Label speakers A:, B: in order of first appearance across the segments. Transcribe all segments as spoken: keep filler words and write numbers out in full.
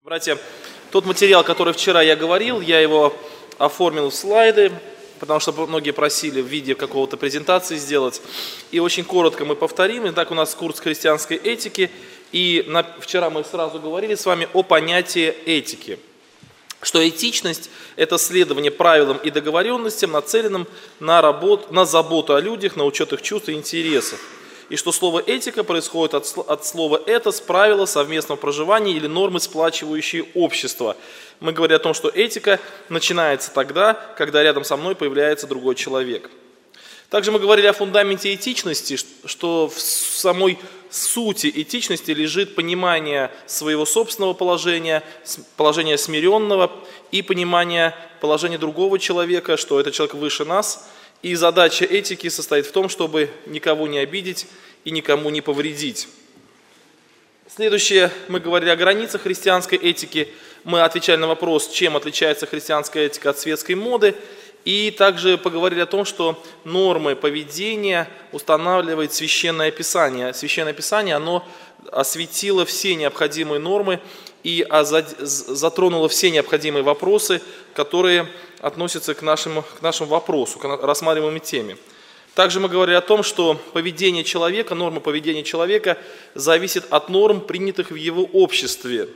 A: Братья, тот материал, который вчера я говорил, я его оформил в слайды, потому что многие просили в виде какого-то презентации сделать. И очень коротко мы повторим. Итак, у нас курс христианской этики. И на, вчера мы сразу говорили с вами о понятии этики. Что этичность – это следование правилам и договоренностям, нацеленным на, работу, на заботу о людях, на учет их чувств и интересов. И что слово «этика» происходит от, от слова «этос», правила совместного проживания или нормы, сплачивающие общество. Мы говорим о том, что этика начинается тогда, когда рядом со мной появляется другой человек. Также мы говорили о фундаменте этичности, что в самой сути этичности лежит понимание своего собственного положения, положения смиренного и понимание положения другого человека, что этот человек выше нас. И задача этики состоит в том, чтобы никого не обидеть и никому не повредить. Следующее, мы говорили о границах христианской этики. Мы отвечали на вопрос, чем отличается христианская этика от светской моды. И также поговорили о том, что нормы поведения устанавливает Священное Писание. Священное Писание, оно осветило все необходимые нормы и затронуло все необходимые вопросы, которые относятся к нашему, к нашему вопросу, к рассматриваемой теме. Также мы говорили о том, что поведение человека, норма поведения человека зависит от норм, принятых в его обществе.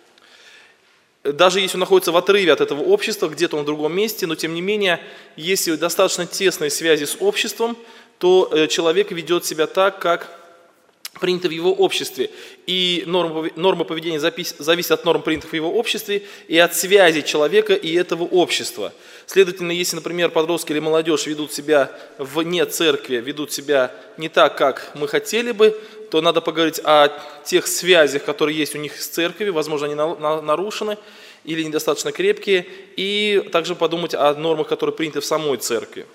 A: Даже если он находится в отрыве от этого общества, где-то он в другом месте, но тем не менее, если достаточно тесные связи с обществом, то человек ведет себя так, как принято в его обществе. И норма, норма поведения зависит от норм, принятых в его обществе, и от связи человека и этого общества. Следовательно, если, например, подростки или молодежь ведут себя вне церкви, ведут себя не так, как мы хотели бы, то надо поговорить о тех связях, которые есть у них с церковью, возможно, они нарушены или недостаточно крепкие, и также подумать о нормах, которые приняты в самой церкви.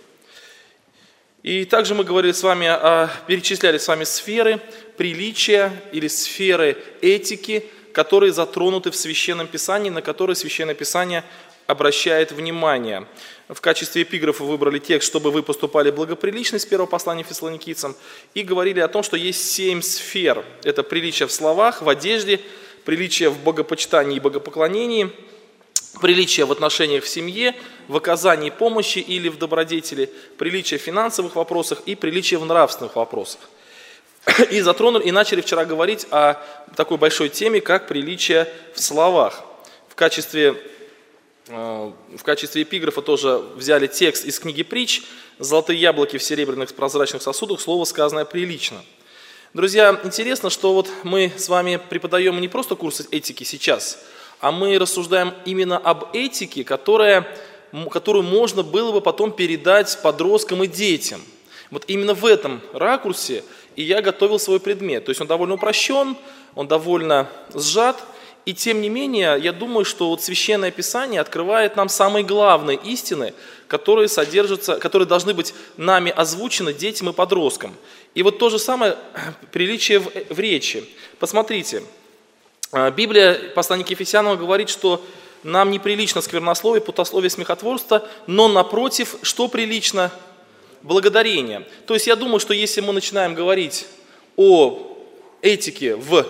A: И также мы говорили с вами, о, перечисляли с вами сферы приличия или сферы этики, которые затронуты в Священном Писании, на которые Священное Писание обращает внимание. В качестве эпиграфа выбрали текст, чтобы вы поступали благоприлично, с первого послания Фессалоникийцам, и говорили о том, что есть семь сфер. Это приличие в словах, в одежде, приличие в богопочитании и богопоклонении, приличие в отношениях в семье, в оказании помощи или в добродетели, приличие в финансовых вопросах и приличие в нравственных вопросах. И затронули, и начали вчера говорить о такой большой теме, как приличие в словах. В качестве, в качестве эпиграфа тоже взяли текст из книги «Притч», «Золотые яблоки в серебряных прозрачных сосудах, слово сказанное прилично». Друзья, интересно, что вот мы с вами преподаем не просто курсы этики сейчас, а мы рассуждаем именно об этике, которая, которую можно было бы потом передать подросткам и детям. Вот именно в этом ракурсе и я готовил свой предмет. То есть он довольно упрощен, он довольно сжат, и тем не менее, я думаю, что вот Священное Писание открывает нам самые главные истины, которые содержатся, которые должны быть нами озвучены детям и подросткам. И вот то же самое приличие в, в речи. Посмотрите. Библия, послание к Ефесянам, говорит, что нам неприлично сквернословие, путословие, смехотворство, но напротив, что прилично? Благодарение. То есть я думаю, что если мы начинаем говорить о этике в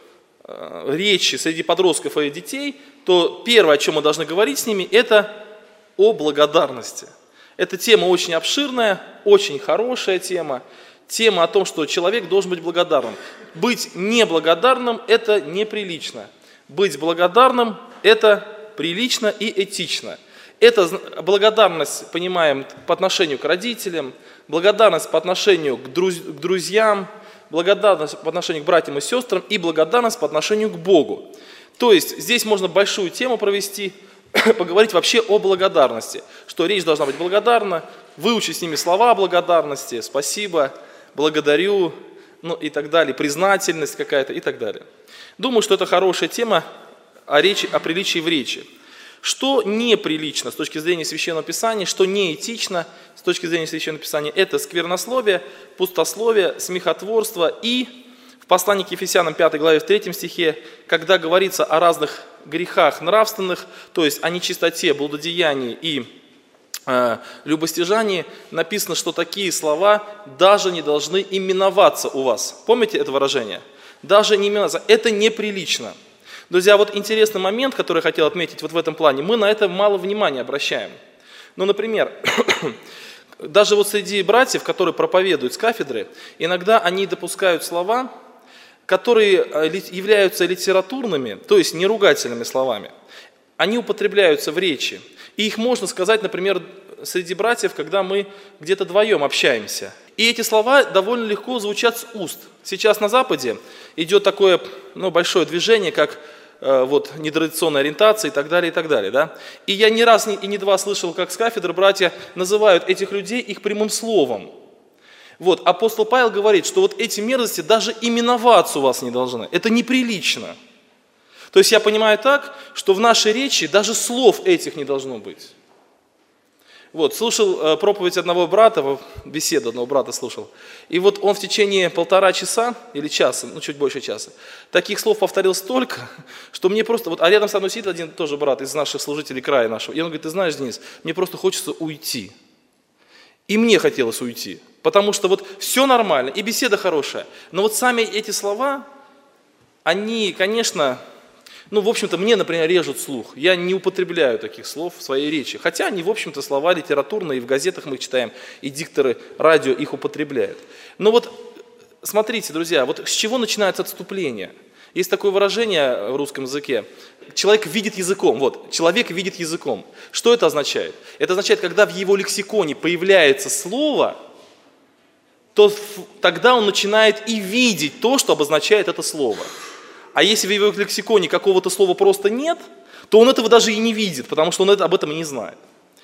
A: э, речи среди подростков и детей, то первое, о чем мы должны говорить с ними, это о благодарности. Эта тема очень обширная, очень хорошая тема. Тема о том, что человек должен быть благодарным. Быть неблагодарным – это неприлично. Быть благодарным – это прилично и этично. Это благодарность, понимаем, по отношению к родителям, благодарность по отношению к друзьям, благодарность по отношению к братьям и сестрам и благодарность по отношению к Богу. То есть здесь можно большую тему провести, поговорить вообще о благодарности, что речь должна быть благодарна, выучить с ними слова благодарности, спасибо, благодарю, ну и так далее, признательность какая-то и так далее. Думаю, что это хорошая тема о, речи, о приличии в речи. Что неприлично с точки зрения Священного Писания, что неэтично с точки зрения Священного Писания, это сквернословие, пустословие, смехотворство. И в послании к Ефесянам пятой главе в третьем стихе, когда говорится о разных грехах нравственных, то есть о нечистоте, блудодеянии и э, любостяжании, написано, что такие слова даже не должны именоваться у вас. Помните это выражение? Даже не именоваться. Это неприлично. Друзья, вот интересный момент, который я хотел отметить вот в этом плане, мы на это мало внимания обращаем. Ну, например, даже вот среди братьев, которые проповедуют с кафедры, иногда они допускают слова, которые являются литературными, то есть неругательными словами. Они употребляются в речи. И их можно сказать, например, среди братьев, когда мы где-то вдвоем общаемся. И эти слова довольно легко звучат с уст. Сейчас на Западе идет такое ну, большое движение, как э, вот, нетрадиционная ориентация и так далее, и так далее. Да? И я не раз и не два слышал, как с кафедры братья называют этих людей их прямым словом. Вот, апостол Павел говорит, что вот эти мерзости даже именоваться у вас не должны. Это неприлично. То есть я понимаю так, что в нашей речи даже слов этих не должно быть. Вот, слушал э, проповедь одного брата, беседу одного брата слушал, и вот он в течение полтора часа или часа, ну чуть больше часа, таких слов повторил столько, что мне просто, вот, а рядом со мной сидит один тоже брат из наших служителей края нашего, и он говорит, ты знаешь, Денис, мне просто хочется уйти. И мне хотелось уйти, потому что вот все нормально, и беседа хорошая, но вот сами эти слова, они, конечно... Ну, в общем-то, мне, например, режут слух. Я не употребляю таких слов в своей речи. Хотя они, в общем-то, слова литературные, и в газетах мы их читаем, и дикторы радио их употребляют. Но вот, смотрите, друзья, вот с чего начинается отступление? Есть такое выражение в русском языке. Человек видит языком. Вот, человек видит языком. Что это означает? Это означает, когда в его лексиконе появляется слово, то тогда он начинает и видеть то, что обозначает это слово. А если в его лексиконе какого-то слова просто нет, то он этого даже и не видит, потому что он это, об этом и не знает.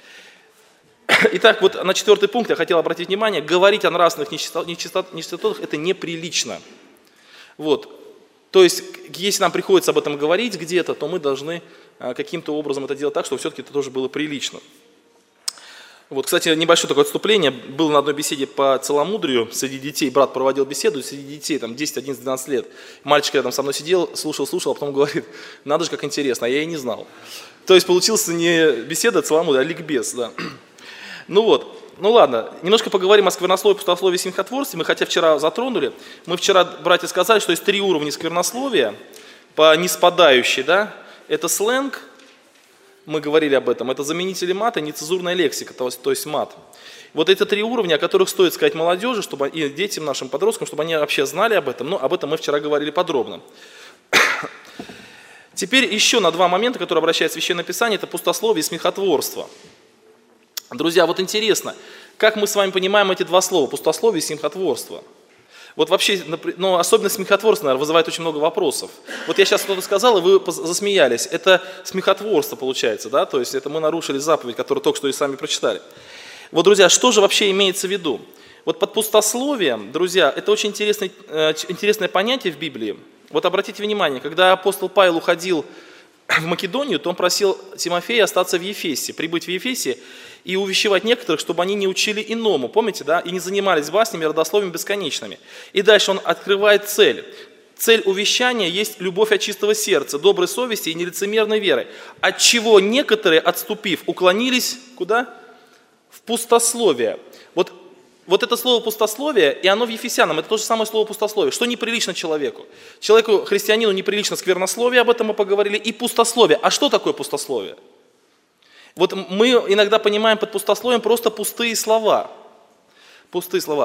A: Итак, вот на четвертый пункт я хотел обратить внимание. Говорить о нравственных нечистотах – это неприлично. Вот. То есть, если нам приходится об этом говорить где-то, то мы должны каким-то образом это делать так, чтобы все-таки это тоже было прилично. Вот, кстати, небольшое такое отступление. Был на одной беседе по целомудрию среди детей. Брат проводил беседу среди детей, там десять, одиннадцать, двенадцать лет. Мальчик рядом со мной сидел, слушал, слушал, а потом говорит, надо же, как интересно, а я и не знал. То есть получилась не беседа целомудрия, а ликбез, да. Ну вот, ну ладно, немножко поговорим о сквернословии, пустословии и смехотворстве. Мы хотя вчера затронули. Мы вчера, братья, сказали, что есть три уровня сквернословия, по ниспадающей, да. Это сленг. Мы говорили об этом, это заменители мата, нецензурная лексика, то есть, то есть мат. Вот эти три уровня, о которых стоит сказать молодежи, чтобы, и детям, нашим подросткам, чтобы они вообще знали об этом, но об этом мы вчера говорили подробно. Теперь еще на два момента, которые обращает Священное Писание, это пустословие и смехотворство. Друзья, вот интересно, как мы с вами понимаем эти два слова, пустословие и смехотворство? Вот вообще, ну, особенно смехотворство, наверное, вызывает очень много вопросов. Вот я сейчас что-то сказал, и вы засмеялись. Это смехотворство получается, да? То есть это мы нарушили заповедь, которую только что и сами прочитали. Вот, друзья, что же вообще имеется в виду? Вот под пустословием, друзья, это очень интересное, интересное понятие в Библии. Вот обратите внимание, когда апостол Павел уходил в Македонию, то он просил Тимофея остаться в Ефесе, прибыть в Ефесе и увещевать некоторых, чтобы они не учили иному, помните, да, и не занимались баснями, родословиями бесконечными. И дальше он открывает цель. Цель увещания есть любовь от чистого сердца, доброй совести и нелицемерной веры, от чего некоторые, отступив, уклонились куда? В пустословие. Вот, вот это слово пустословие, и оно в Ефесянам, это то же самое слово пустословие. Что неприлично человеку? Человеку, христианину, неприлично сквернословие, об этом мы поговорили, и пустословие. А что такое пустословие? Вот мы иногда понимаем под пустословием просто пустые слова. Пустые слова,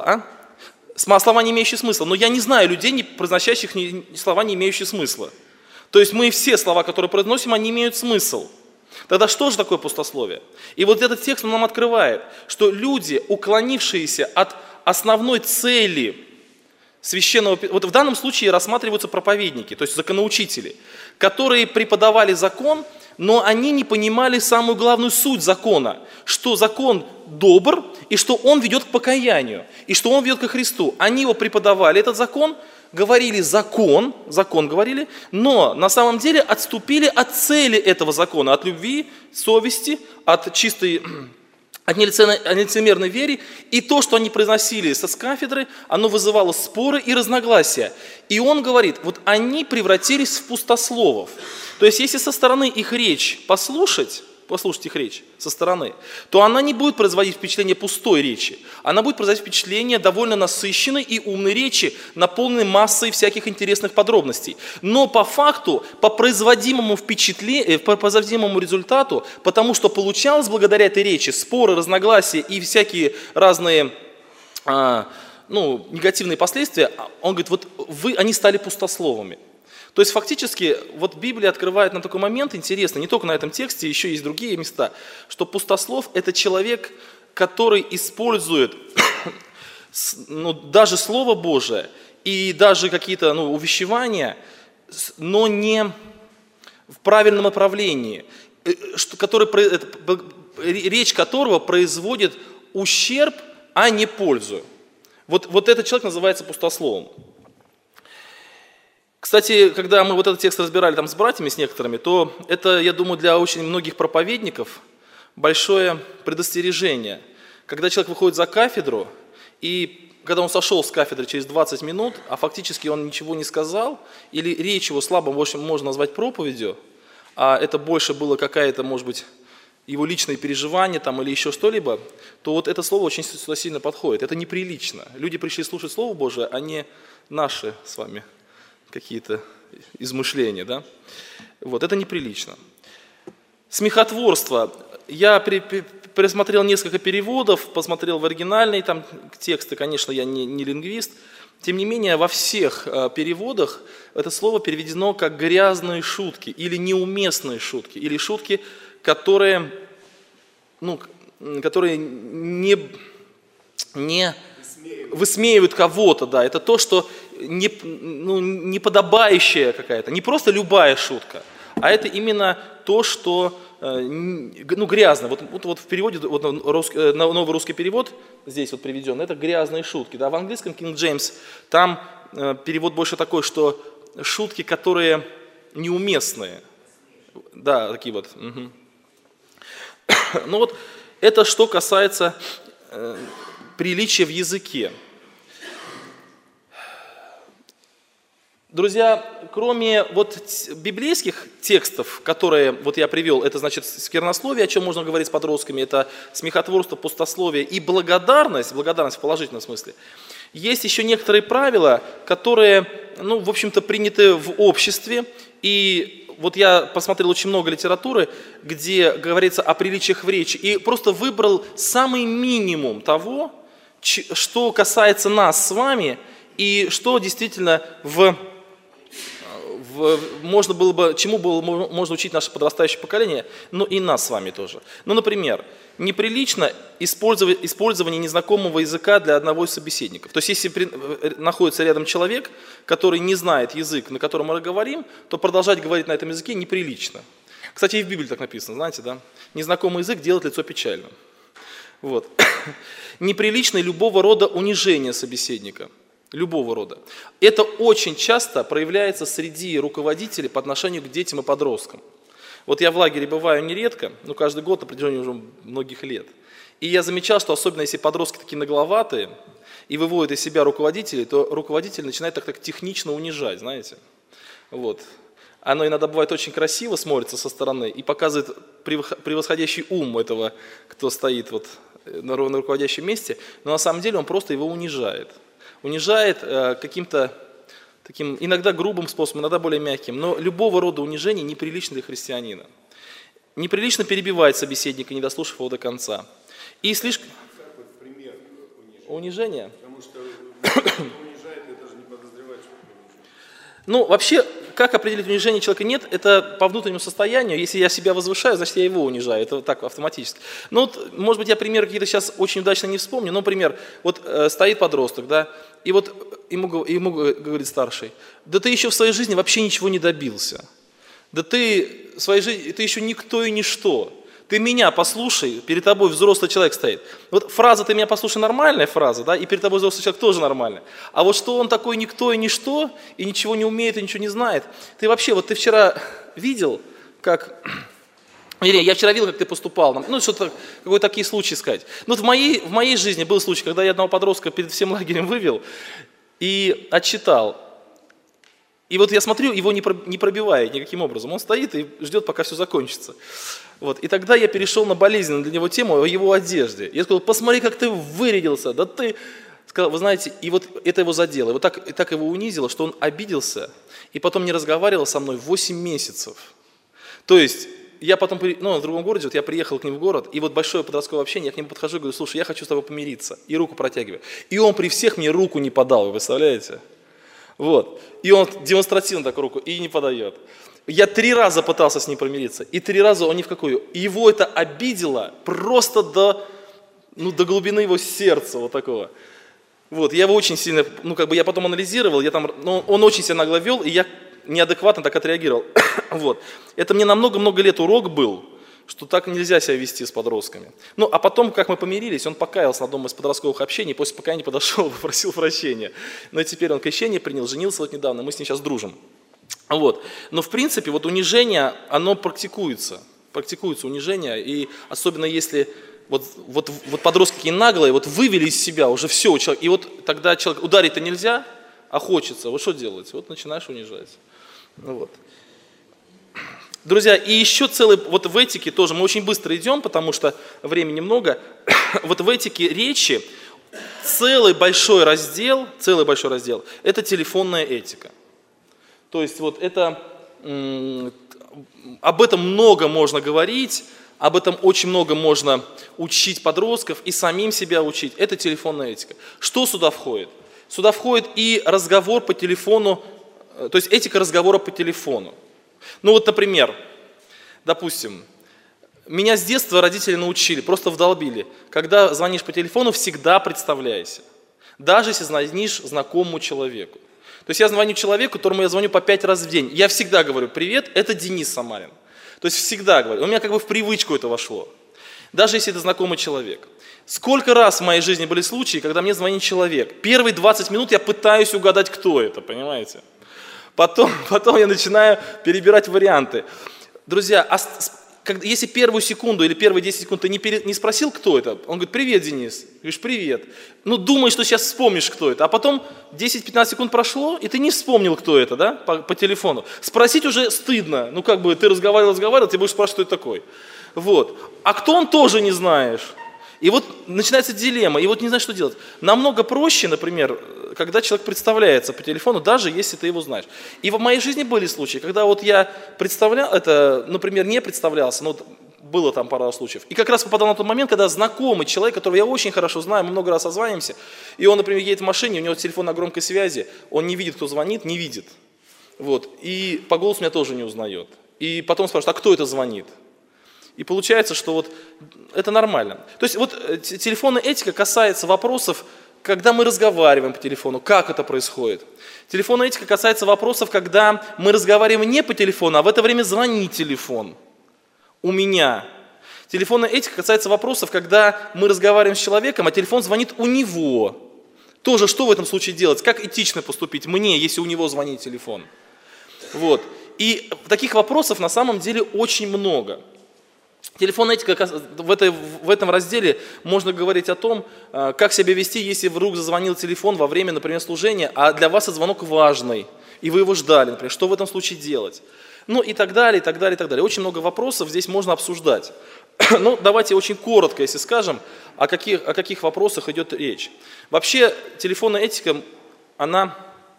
A: а? Слова, не имеющие смысла. Но я не знаю людей, не произносящих слова, не имеющие смысла. То есть мы все слова, которые произносим, они имеют смысл. Тогда что же такое пустословие? И вот этот текст он нам открывает, что люди, уклонившиеся от основной цели священного... Вот в данном случае рассматриваются проповедники, то есть законоучители, которые преподавали закон, но они не понимали самую главную суть закона, что закон добр, и что он ведет к покаянию, и что он ведет ко Христу. Они его преподавали, этот закон, говорили закон, закон говорили, но на самом деле отступили от цели этого закона, от любви, совести, от чистой, от нелицемерной веры, и то, что они произносили со кафедры, оно вызывало споры и разногласия. И он говорит, вот они превратились в пустословов. То есть, если со стороны их речь послушать, послушать их речь со стороны, то она не будет производить впечатление пустой речи. Она будет производить впечатление довольно насыщенной и умной речи, наполненной массой всяких интересных подробностей. Но по факту, по производимому впечатлению, по производимому результату, потому что получалось благодаря этой речи споры, разногласия и всякие разные а, ну, негативные последствия, он говорит, вот вы, они стали пустословами. То есть фактически вот Библия открывает нам такой момент интересный, не только на этом тексте, еще есть другие места, что пустослов – это человек, который использует ну, даже Слово Божие и даже какие-то ну, увещевания, но не в правильном направлении, который, речь которого производит ущерб, а не пользу. Вот, вот этот человек называется пустословом. Кстати, когда мы вот этот текст разбирали там с братьями, с некоторыми, то это, я думаю, для очень многих проповедников большое предостережение. Когда человек выходит за кафедру, и когда он сошел с кафедры через двадцать минут, а фактически он ничего не сказал, или речь его слабо можно назвать проповедью, а это больше было какая-то, может быть, его личные переживания там, или еще что-либо, то вот это слово очень сюда сильно подходит. Это неприлично. Люди пришли слушать Слово Божие, а не наши с вами какие-то измышления, да? Вот, это неприлично. Смехотворство. Я при, при, пересмотрел несколько переводов, посмотрел в оригинальные там тексты, конечно, я не, не лингвист. Тем не менее, во всех э, переводах это слово переведено как грязные шутки, или неуместные шутки, или шутки, которые, ну, которые не, не высмеивают кого-то, да, это то, что не, ну, неподобающая какая-то, не просто любая шутка, а это именно то, что ну, грязно. Вот, вот, вот в переводе, вот русский, новый русский перевод здесь вот приведен, это грязные шутки. Да? В английском King James там э, перевод больше такой, что шутки, которые неуместные. Да, такие вот. Угу. Ну вот это что касается э, приличия в языке. Друзья, кроме вот библейских текстов, которые вот я привел, это значит сквернословие, о чем можно говорить с подростками, это смехотворство, пустословие и благодарность, благодарность в положительном смысле, есть еще некоторые правила, которые, ну, в общем-то, приняты в обществе, и вот я посмотрел очень много литературы, где говорится о приличиях в речи, и просто выбрал самый минимум того, что касается нас с вами, и что действительно в... В, можно было бы, чему было можно учить наше подрастающее поколение, но и нас с вами тоже. Ну, например, неприлично использовать, использование незнакомого языка для одного из собеседников. То есть, если при, находится рядом человек, который не знает язык, на котором мы говорим, то продолжать говорить на этом языке неприлично. Кстати, и в Библии так написано, знаете, да? Незнакомый язык делает лицо печальным. Вот. Неприлично любого рода унижение собеседника. Любого рода. Это очень часто проявляется среди руководителей по отношению к детям и подросткам. Вот я в лагере бываю нередко, ну каждый год на протяжении уже многих лет. И я замечал, что особенно если подростки такие нагловатые и выводят из себя руководителей, то руководитель начинает так, так технично унижать, знаете. Вот. Оно иногда бывает очень красиво смотрится со стороны и показывает превосходящий ум этого, кто стоит вот на руководящем месте, но на самом деле он просто его унижает. Унижает э, каким-то таким, иногда грубым способом, иногда более мягким, но любого рода унижение неприлично для христианина. Неприлично перебивать собеседника, не дослушав его до конца. И слишком...
B: Как вот пример
A: унижения?
B: унижения? Потому что унижает, я даже не подозреваю, что это унижение.
A: Ну, вообще, как определить унижение человека нет, это по внутреннему состоянию. Если я себя возвышаю, значит, я его унижаю. Это так автоматически. Ну, вот, может быть, я примеры какие-то сейчас очень удачно не вспомню. Но, например, вот э, стоит подросток, да, и вот ему, ему говорит старший: да ты еще в своей жизни вообще ничего не добился. Да ты в своей жизни, ты еще никто и ничто. Ты меня послушай, перед тобой взрослый человек стоит. Вот фраза «ты меня послушай» нормальная фраза, да, и перед тобой взрослый человек тоже нормальная. А вот что он такой никто и ничто, и ничего не умеет, и ничего не знает. Ты вообще, вот ты вчера видел, как... Я вчера видел, как ты поступал. Ну, что-то, какой-то такие случаи сказать. Ну, вот в моей, в моей жизни был случай, когда я одного подростка перед всем лагерем вывел и отчитал. И вот я смотрю, его не пробивает никаким образом. Он стоит и ждет, пока все закончится. Вот. И тогда я перешел на болезненную для него тему о его одежде. Я сказал, посмотри, как ты вырядился, да ты... Сказал, вы знаете, и вот это его задело, и вот так, и так его унизило, что он обиделся, и потом не разговаривал со мной восемь месяцев. То есть, я потом, ну, в другом городе, вот я приехал к ним в город, и вот большое подростковое общение, я к нему подхожу и говорю, слушай, я хочу с тобой помириться, и руку протягиваю. И он при всех мне руку не подал, вы представляете? Вот. И он демонстративно так руку и не подает. Я три раза пытался с ним помириться, и три раза он ни в какую. И его это обидело просто до, ну, до глубины его сердца, вот такого. Вот, я его очень сильно, ну, как бы я потом анализировал, я там, ну, он очень себя нагло вел, и я неадекватно так отреагировал. Вот. Это мне на много-много лет урок был, что так нельзя себя вести с подростками. Ну, а потом, как мы помирились, он покаялся на одном из подростковых общений, после покаяния подошел, попросил прощения. Но теперь он крещение принял, женился вот недавно, мы с ним сейчас дружим. Вот. Но, в принципе, вот унижение, оно практикуется, практикуется унижение, и особенно если... Вот, вот, вот подростки такие наглые, вот вывели из себя уже все у человека, и вот тогда человек, ударить-то нельзя, а хочется, вот что делать? Вот начинаешь унижать. Ну вот. Друзья, и еще целый, вот в этике тоже, мы очень быстро идем, потому что времени много, вот в этике речи целый большой раздел, целый большой раздел, это телефонная этика. То есть вот это, м- об этом много можно говорить, об этом очень много можно учить подростков и самим себя учить. Это телефонная этика. Что сюда входит? Сюда входит и разговор по телефону, то есть этика разговора по телефону. Ну вот, например, допустим, меня с детства родители научили, просто вдолбили. Когда звонишь по телефону, всегда представляйся. Даже если звонишь знакомому человеку. То есть я звоню человеку, которому я звоню по пять раз в день. Я всегда говорю, привет, это Денис Самарин. То есть всегда говорю, у меня как бы в привычку это вошло, даже если это знакомый человек. Сколько раз в моей жизни были случаи, когда мне звонит человек, первые двадцать минут я пытаюсь угадать, кто это, понимаете? Потом, потом я начинаю перебирать варианты. Друзья, а когда, если первую секунду или первые десять секунд ты не, пере, не спросил, кто это, он говорит, привет, Денис. Говоришь, привет. Ну, думаешь, что сейчас вспомнишь, кто это. А потом десять-пятнадцать секунд прошло, и ты не вспомнил, кто это, да, по, по телефону. Спросить уже стыдно. Ну, как бы ты разговаривал, разговаривал, ты будешь спрашивать, кто это такой. Вот. А кто он, тоже не знаешь. И вот начинается дилемма, и вот не знаешь, что делать. Намного проще, например, когда человек представляется по телефону, даже если ты его знаешь. И в моей жизни были случаи, когда вот я представлял, это, например, не представлялся, но вот было там пара случаев. И как раз попадал на тот момент, когда знакомый человек, которого я очень хорошо знаю, мы много раз созванимся, и он, например, едет в машине, у него телефон на громкой связи, он не видит, кто звонит, не видит. Вот. И по голосу меня тоже не узнает. И потом спрашивает, а кто это звонит? И получается, что вот это нормально. То есть вот телефонная этика касается вопросов, когда мы разговариваем по телефону, как это происходит. Телефонная этика касается вопросов, когда мы разговариваем не по телефону, а в это время звонит телефон у меня. Телефонная этика касается вопросов, когда мы разговариваем с человеком, а телефон звонит у него. Тоже что в этом случае делать? Как этично поступить мне, если у него звонит телефон? Вот. И таких вопросов на самом деле очень много. Телефонная этика, в, этой, в этом разделе можно говорить о том, как себя вести, если вдруг зазвонил телефон во время, например, служения, а для вас этот звонок важный, и вы его ждали, например, что в этом случае делать? Ну и так далее, и так далее, и так далее. Очень много вопросов здесь можно обсуждать. Ну, давайте очень коротко, если скажем, о каких, о каких вопросах идет речь. Вообще, телефонная этика, она...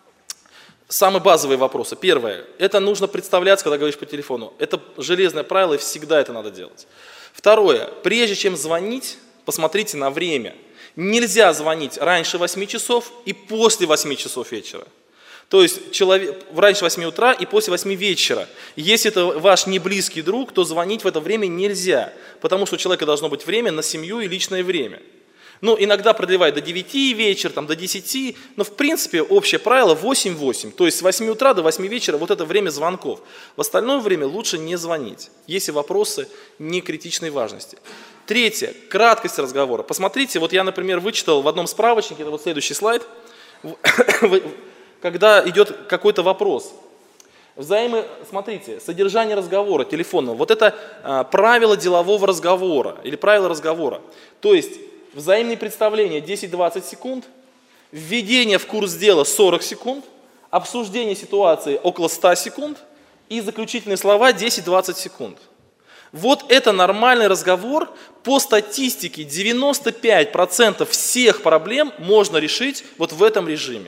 A: Самые базовые вопросы. Первое. Это нужно представляться, когда говоришь по телефону. Это железное правило, и всегда это надо делать. Второе. Прежде чем звонить, посмотрите на время. Нельзя звонить раньше восьми часов и после восьми часов вечера. То есть человек, раньше восьми утра и после восьми вечера. Если это ваш неблизкий друг, то звонить в это время нельзя. Потому что у человека должно быть время на семью и личное время. Ну, иногда продлевают до девяти вечера, там, до десяти, но в принципе общее правило восемь-восемь, то есть с восьми утра до восьми вечера вот это время звонков. В остальное время лучше не звонить, если вопросы не критичной важности. Третье, краткость разговора. Посмотрите, вот я, например, вычитал в одном справочнике, это вот следующий слайд, когда идет какой-то вопрос. Взаимо, смотрите, содержание разговора телефонного, вот это а, правило делового разговора или правило разговора, то есть взаимные представления десять-двадцать секунд, введение в курс дела сорок секунд, обсуждение ситуации около ста секунд и заключительные слова десять-двадцать секунд. Вот это нормальный разговор. По статистике девяносто пять процентов всех проблем можно решить вот в этом режиме.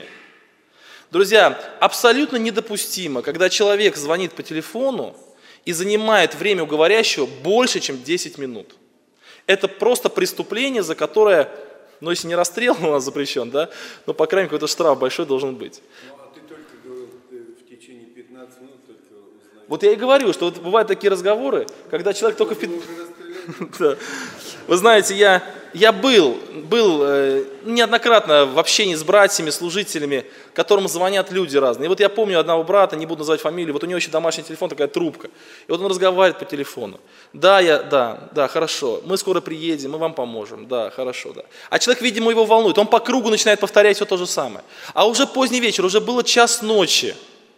A: Друзья, абсолютно недопустимо, когда человек звонит по телефону и занимает время у говорящего больше, чем десять минут. Это просто преступление, за которое, ну если не расстрел у нас запрещен, да, но по крайней мере какой-то штраф большой должен быть.
B: Ну а ты только говорил, в течение пятнадцати минут только узнаешь.
A: Вот я и говорю, что вот бывают такие разговоры, когда человек только в пятнадцать... Да. Вы знаете, я, я был, был э, неоднократно в общении с братьями, служителями, которым звонят люди разные. И вот я помню одного брата, не буду называть фамилию, вот у него еще домашний телефон, такая трубка. И вот он разговаривает по телефону. Да, я, да, да, хорошо, мы скоро приедем, мы вам поможем, да, хорошо, да. А человек, видимо, его волнует, он по кругу начинает повторять все то же самое. А уже поздний вечер, уже было час ночи.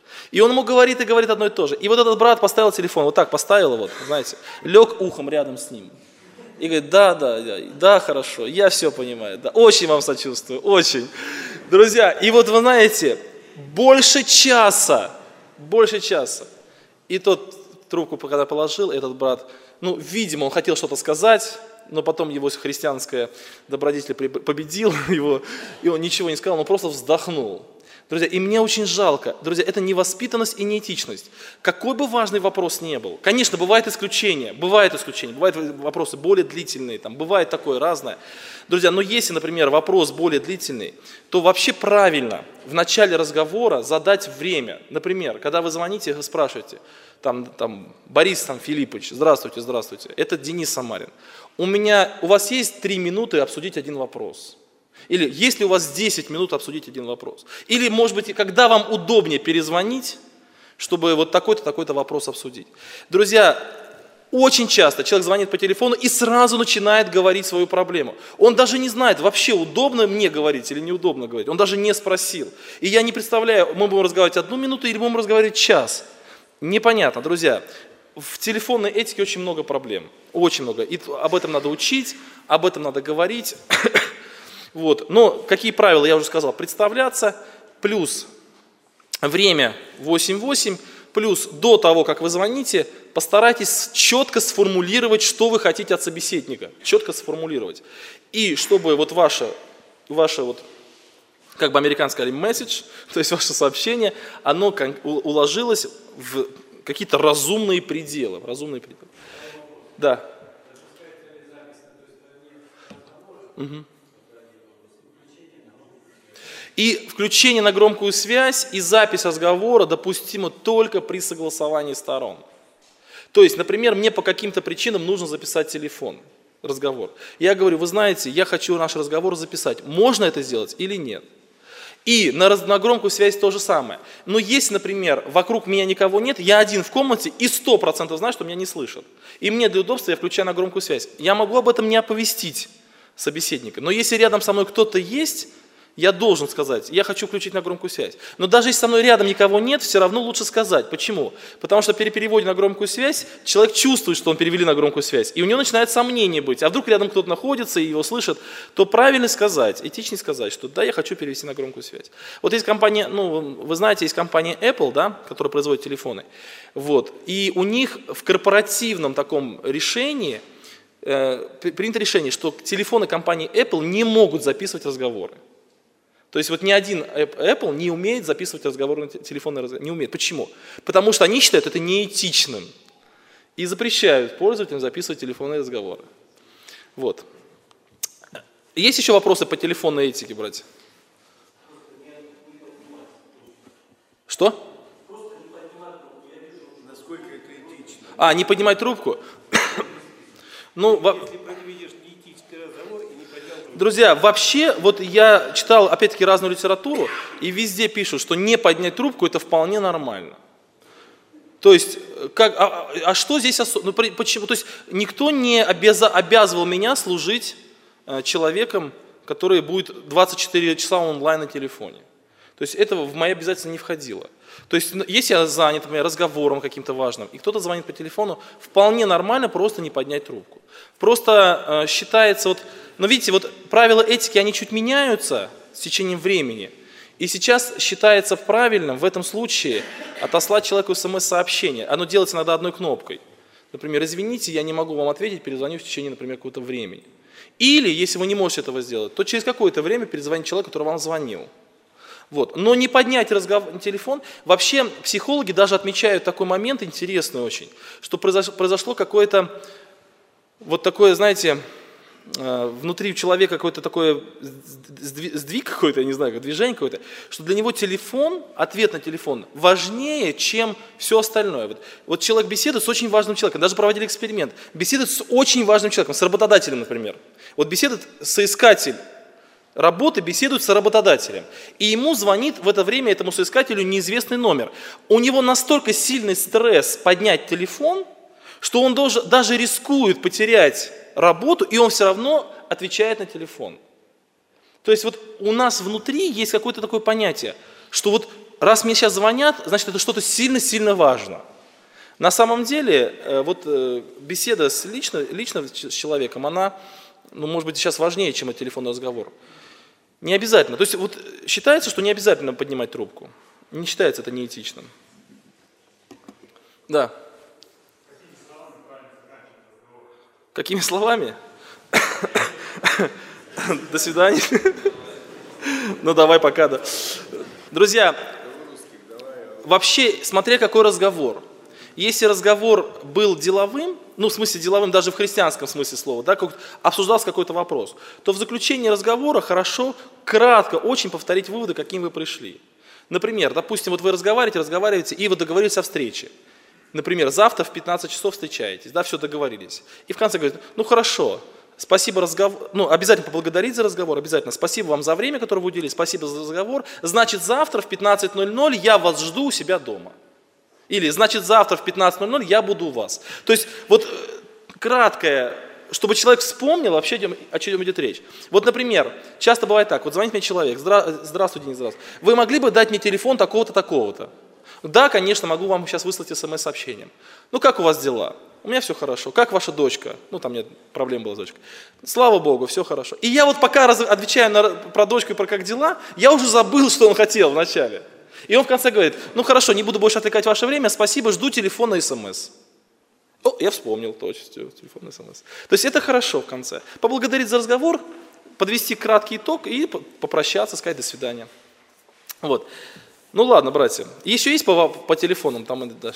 A: И он ему говорит и говорит одно и то же. И вот этот брат поставил телефон, вот так поставил его, знаете, лег ухом рядом с ним. И говорит, да, да, да, да, хорошо, я все понимаю, да, очень вам сочувствую, очень. Друзья, и вот вы знаете, больше часа, больше часа. И тот трубку, когда положил, этот брат, ну, видимо, он хотел что-то сказать, но потом его христианская добродетель победила его, и он ничего не сказал, он просто вздохнул. Друзья, и мне очень жалко, друзья, это невоспитанность и неэтичность. Какой бы важный вопрос ни был, конечно, бывают исключения, бывают исключения, бывают вопросы более длительные, там, бывает такое разное. Друзья, но если, например, вопрос более длительный, то вообще правильно в начале разговора задать время. Например, когда вы звоните и спрашиваете, там, там, Борис там, Филиппович, здравствуйте, здравствуйте, это Денис Самарин. У меня, у вас есть три минуты обсудить один вопрос. Или есть ли у вас десять минут обсудить один вопрос? Или, может быть, когда вам удобнее перезвонить, чтобы вот такой-то, такой-то вопрос обсудить? Друзья, очень часто человек звонит по телефону и сразу начинает говорить свою проблему. Он даже не знает, вообще удобно мне говорить или неудобно говорить. Он даже не спросил. И я не представляю, мы будем разговаривать одну минуту или будем разговаривать час. Непонятно, друзья. В телефонной этике очень много проблем. Очень много. И об этом надо учить, об этом надо говорить. Вот. Но какие правила, я уже сказал, представляться, плюс время восемь-восемь, плюс до того, как вы звоните, постарайтесь четко сформулировать, что вы хотите от собеседника, четко сформулировать. И чтобы вот ваше, ваше вот, как бы американцы сказали, месседж, то есть ваше сообщение, оно уложилось в какие-то разумные пределы. Разумные пределы. Да. Угу. И включение на громкую связь и запись разговора допустимо только при согласовании сторон. То есть, например, мне по каким-то причинам нужно записать телефон, разговор. Я говорю, вы знаете, я хочу наш разговор записать. Можно это сделать или нет? И на, на громкую связь то же самое. Но если, например, вокруг меня никого нет, я один в комнате и сто процентов знаю, что меня не слышат. И мне для удобства я включаю на громкую связь. Я могу об этом не оповестить собеседника. Но если рядом со мной кто-то есть, я должен сказать, я хочу включить на громкую связь. Но даже если со мной рядом никого нет, все равно лучше сказать. Почему? Потому что при переводе на громкую связь человек чувствует, что он перевели на громкую связь. И у него начинает сомнение быть. А вдруг рядом кто-то находится и его слышит, то правильно сказать, этичнее сказать, что да, я хочу перевести на громкую связь. Вот есть компания, ну вы знаете, есть компания Apple, да, которая производит телефоны. Вот. И у них в корпоративном таком решении э, принято решение, что телефоны компании Apple не могут записывать разговоры. То есть вот ни один Apple не умеет записывать разговоры на телефонные разговоры. Не умеет. Почему? Потому что они считают это неэтичным. И запрещают пользователям записывать телефонные разговоры. Вот. Есть еще вопросы по телефонной этике, братья? Что?
B: Насколько это этично?
A: А, не поднимать трубку? Ну,
B: если проведешь неэтический разговор и не поднял трубку.
A: Друзья, вообще, вот я читал, опять-таки, разную литературу, и везде пишут, что не поднять трубку – это вполне нормально. То есть, как, а, а что здесь особо? Ну, почему? То есть, никто не обяза, обязывал меня служить э, человеком, который будет двадцать четыре часа онлайн на телефоне. То есть, это в мои обязательства не входило. То есть, если я занят, например, разговором каким-то важным, и кто-то звонит по телефону, вполне нормально просто не поднять трубку. Просто э, считается, вот, но видите, вот правила этики, они чуть меняются с течением времени. И сейчас считается правильным в этом случае отослать человеку смс-сообщение. Оно делается иногда одной кнопкой. Например, извините, я не могу вам ответить, перезвоню в течение, например, какого-то времени. Или, если вы не можете этого сделать, то через какое-то время перезвонить человеку, который вам звонил. Вот. Но не поднять разговор, телефон. Вообще психологи даже отмечают такой момент интересный очень, что произошло, произошло какое-то, вот такое, знаете, внутри человека какой-то такой сдвиг какой-то, я не знаю, движение какое-то, что для него телефон, ответ на телефон важнее, чем все остальное. Вот, вот человек беседует с очень важным человеком, даже проводили эксперимент, беседует с очень важным человеком, с работодателем, например. Вот беседует соискатель работы, беседует с работодателем, и ему звонит в это время этому соискателю неизвестный номер. У него настолько сильный стресс поднять телефон, что он должен, даже рискует потерять работу, и он все равно отвечает на телефон. То есть вот у нас внутри есть какое-то такое понятие, что вот раз мне сейчас звонят, значит это что-то сильно-сильно важно. На самом деле вот беседа с лично, лично с человеком, она, ну, может быть, сейчас важнее, чем этот телефонный разговор. Не обязательно. То есть вот считается, что не обязательно поднимать трубку. Не считается это неэтичным. Да. Какими словами? До свидания. Ну давай пока, да. Друзья, вообще, смотря какой разговор. Если разговор был деловым, ну в смысле деловым даже в христианском смысле слова, да, как обсуждался какой-то вопрос, то в заключении разговора хорошо, кратко, очень повторить выводы, к каким вы пришли. Например, допустим, вот вы разговариваете, разговариваете, и вы договорились о встрече. Например, завтра в пятнадцать часов встречаетесь, да, все договорились. И в конце говорит, ну хорошо, спасибо разговор, ну обязательно поблагодарить за разговор, обязательно спасибо вам за время, которое вы уделили, спасибо за разговор. Значит, завтра в пятнадцать ноль ноль я вас жду у себя дома. Или, значит, завтра в пятнадцать ноль ноль я буду у вас. То есть, вот краткое, чтобы человек вспомнил вообще, о чем идет речь. Вот, например, часто бывает так, вот звонит мне человек, Здра... здравствуйте, не здравствуйте, вы могли бы дать мне телефон такого-то, такого-то? Да, конечно, могу вам сейчас выслать смс-сообщением. Ну, как у вас дела? У меня все хорошо. Как ваша дочка? Ну, там нет проблем была с дочкой. Слава Богу, все хорошо. И я вот пока раз... отвечаю на... про дочку и про как дела, я уже забыл, что он хотел вначале. И он в конце говорит, ну хорошо, не буду больше отвлекать ваше время, спасибо, жду телефон на смс. О, я вспомнил, точно, телефон на смс. То есть это хорошо в конце. Поблагодарить за разговор, подвести краткий итог и попрощаться, сказать до свидания. Вот. Ну ладно, братья. Еще есть по, по телефонам? Там даже.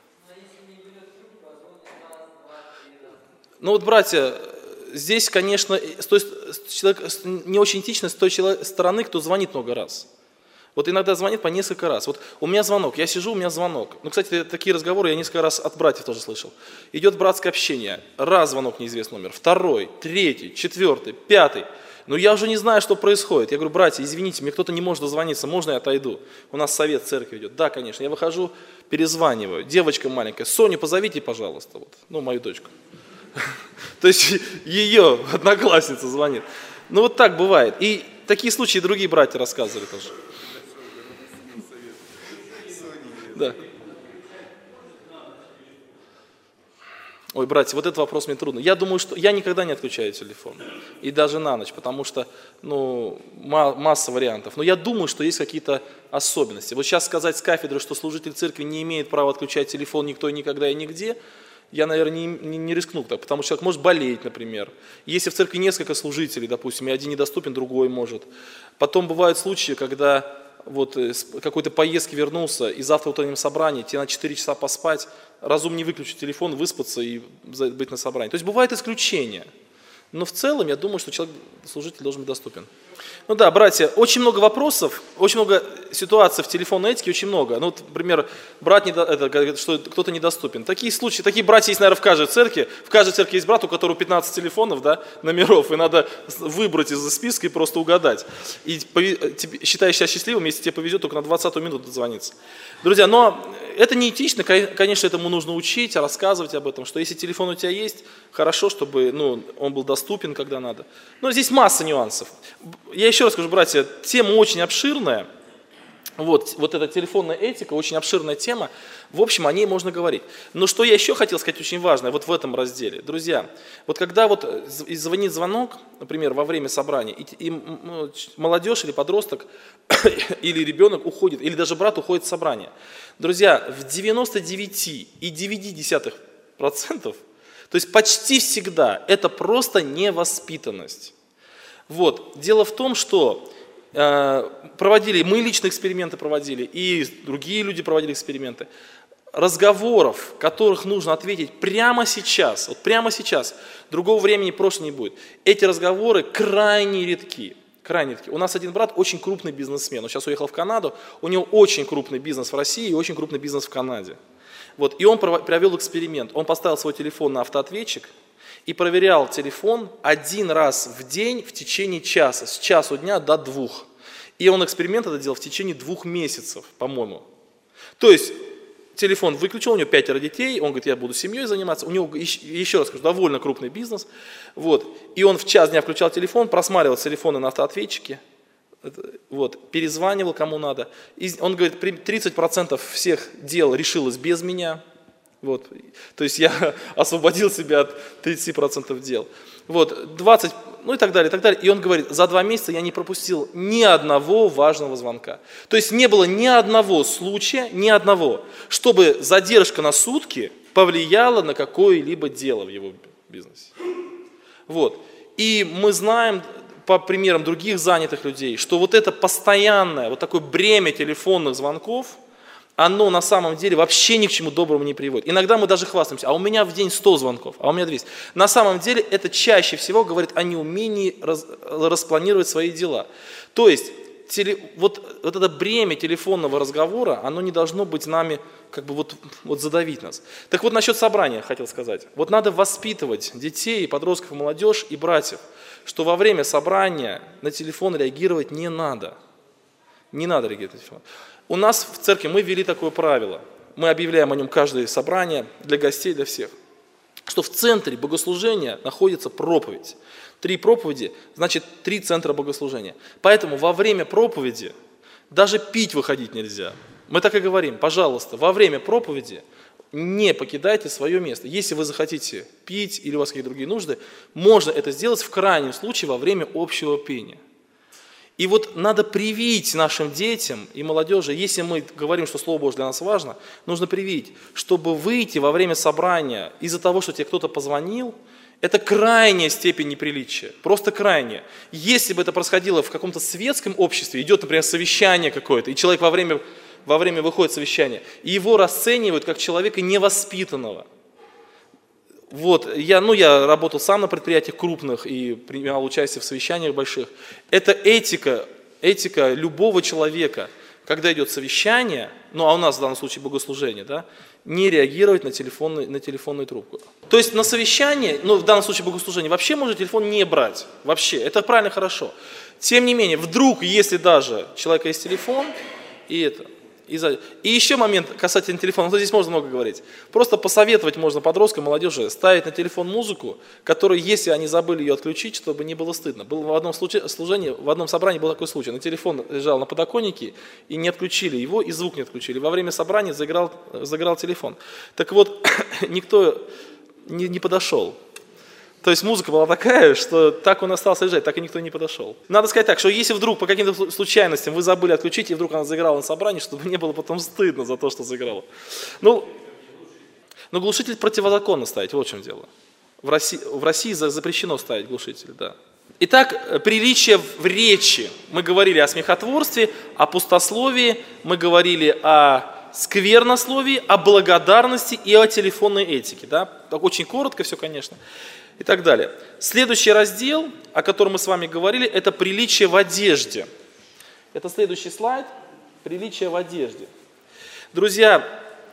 A: Ну вот, братья, здесь, конечно, с той, человек, не очень этично с той стороны, кто звонит много раз. Вот иногда звонит по несколько раз. Вот у меня звонок, я сижу, у меня звонок. Ну, кстати, такие разговоры я несколько раз от братьев тоже слышал. Идет братское общение. Раз звонок, неизвестный номер. Второй, третий, четвертый, пятый. Ну, я уже не знаю, что происходит. Я говорю, братья, извините, мне кто-то не может дозвониться, можно я отойду? У нас совет в церкви идет. Да, конечно. Я выхожу, перезваниваю. Девочка маленькая, Соню позовите, пожалуйста. Вот. Ну, мою дочку. То есть ее одноклассница звонит. Ну, вот так бывает. И такие случаи другие братья рассказывали тоже. Да. Ой, братья, вот этот вопрос мне трудно. Я думаю, что я никогда не отключаю телефон. И даже на ночь, потому что, ну, масса вариантов. Но я думаю, что есть какие-то особенности. Вот сейчас сказать с кафедры, что служитель церкви не имеет права отключать телефон никто и никогда и нигде, я, наверное, не, не, не рискну так, потому что человек может болеть, например. Если в церкви несколько служителей, допустим, и один недоступен, другой может. Потом бывают случаи, когда вот с какой-то поездки вернулся, и завтра в утреннем собрании, тебе на четыре часа поспать, разумнее выключить телефон, выспаться и быть на собрании. То есть бывают исключения. Но в целом я думаю, что человек, служитель должен быть доступен. Ну да, братья, очень много вопросов, очень много ситуаций в телефонной этике, очень много. Ну, вот, например, брат, недо, это, что кто-то недоступен. Такие случаи, такие братья есть, наверное, в каждой церкви. В каждой церкви есть брат, у которого пятнадцать телефонов, да, номеров, и надо выбрать из списка и просто угадать. И считаешь себя счастливым, если тебе повезет, только на двадцатую минуту дозвониться. Друзья, но это не этично, конечно, этому нужно учить, рассказывать об этом, что если телефон у тебя есть, хорошо, чтобы, ну, он был доступен, когда надо. Но здесь масса нюансов. Я еще раз скажу, братья, тема очень обширная, Вот, вот эта телефонная этика, очень обширная тема, в общем, о ней можно говорить. Но что я еще хотел сказать очень важное вот в этом разделе. Друзья, вот когда вот звонит звонок, например, во время собрания, и, и молодежь или подросток, или ребенок уходит, или даже брат уходит в собрание. Друзья, в девяноста девяти и девяти десятых процентов, то есть почти всегда, это просто невоспитанность. Вот, дело в том, что проводили, мы лично эксперименты проводили, и другие люди проводили эксперименты, разговоров, которых нужно ответить прямо сейчас, вот прямо сейчас, другого времени просто не будет. Эти разговоры крайне редки, крайне редки. У нас один брат очень крупный бизнесмен, он сейчас уехал в Канаду, у него очень крупный бизнес в России и очень крупный бизнес в Канаде. Вот, и он провел эксперимент, он поставил свой телефон на автоответчик и проверял телефон один раз в день в течение часа, с часу дня до двух. И он эксперимент это делал в течение двух месяцев, по-моему. То есть телефон выключил, у него пятеро детей, он говорит, я буду семьей заниматься. У него, еще раз скажу, довольно крупный бизнес. Вот. И он в час дня включал телефон, просматривал телефоны на автоответчике, вот, перезванивал кому надо. И он говорит, тридцать процентов всех дел решилось без меня. Вот. То есть я освободил себя от тридцати процентов дел. Вот, двадцать, ну и так далее, и так далее. И он говорит, за два месяца я не пропустил ни одного важного звонка. То есть не было ни одного случая, ни одного, чтобы задержка на сутки повлияла на какое-либо дело в его бизнесе. Вот. И мы знаем по примерам других занятых людей, что вот это постоянное, вот такое бремя телефонных звонков, оно на самом деле вообще ни к чему доброму не приводит. Иногда мы даже хвастаемся, а у меня в день сто звонков, а у меня двести. На самом деле это чаще всего говорит о неумении раз, распланировать свои дела. То есть теле, вот, вот это бремя телефонного разговора, оно не должно быть нами, как бы вот, вот задавить нас. Так вот насчет собрания хотел сказать. Вот надо воспитывать детей, подростков, молодежь и братьев, что во время собрания на телефон реагировать не надо. Не надо реагировать на телефон. У нас в церкви мы ввели такое правило, мы объявляем о нем каждое собрание для гостей, для всех, что в центре богослужения находится проповедь. Три проповеди, значит три центра богослужения. Поэтому во время проповеди даже пить выходить нельзя. Мы так и говорим, пожалуйста, во время проповеди не покидайте свое место. Если вы захотите пить или у вас какие-то другие нужды, можно это сделать в крайнем случае во время общего пения. И вот надо привить нашим детям и молодежи, если мы говорим, что Слово Божье для нас важно, нужно привить, чтобы выйти во время собрания из-за того, что тебе кто-то позвонил, это крайняя степень неприличия, просто крайняя. Если бы это происходило в каком-то светском обществе, идет, например, совещание какое-то, и человек во время, во время выходит совещания, и его расценивают как человека невоспитанного. Вот, я, ну, я работал сам на предприятиях крупных и принимал участие в совещаниях больших. Это этика, этика любого человека, когда идет совещание, ну а у нас в данном случае богослужение, да, не реагировать на, телефонный, на телефонную трубку. То есть на совещании, ну в данном случае богослужение, вообще можно телефон не брать, вообще, это правильно, хорошо. Тем не менее, вдруг, если даже у человека есть телефон, и это... И, за... и еще момент касательно телефона, ну, здесь можно много говорить. Просто посоветовать можно подросткам, молодежи ставить на телефон музыку, которую, если они забыли ее отключить, чтобы не было стыдно. Был в одном случае, служении, в одном собрании был такой случай. На телефон лежал на подоконнике, и не отключили его, и звук не отключили. Во время собрания заиграл, заиграл телефон. Так вот, никто не, не подошел. То есть музыка была такая, что так он остался лежать, так и никто не подошел. Надо сказать так, что если вдруг по каким-то случайностям вы забыли отключить, и вдруг она заиграла на собрании, чтобы не было потом стыдно за то, что заиграла. Ну, но глушитель противозаконно ставить, вот в чем дело. В России, в России запрещено ставить глушитель, да. Итак, приличие в речи. Мы говорили о смехотворстве, о пустословии, мы говорили о сквернословии, о благодарности и о телефонной этике. Да? Так очень коротко все, конечно. И так далее. Следующий раздел, о котором мы с вами говорили, это приличие в одежде. Это следующий слайд. Приличие в одежде. Друзья,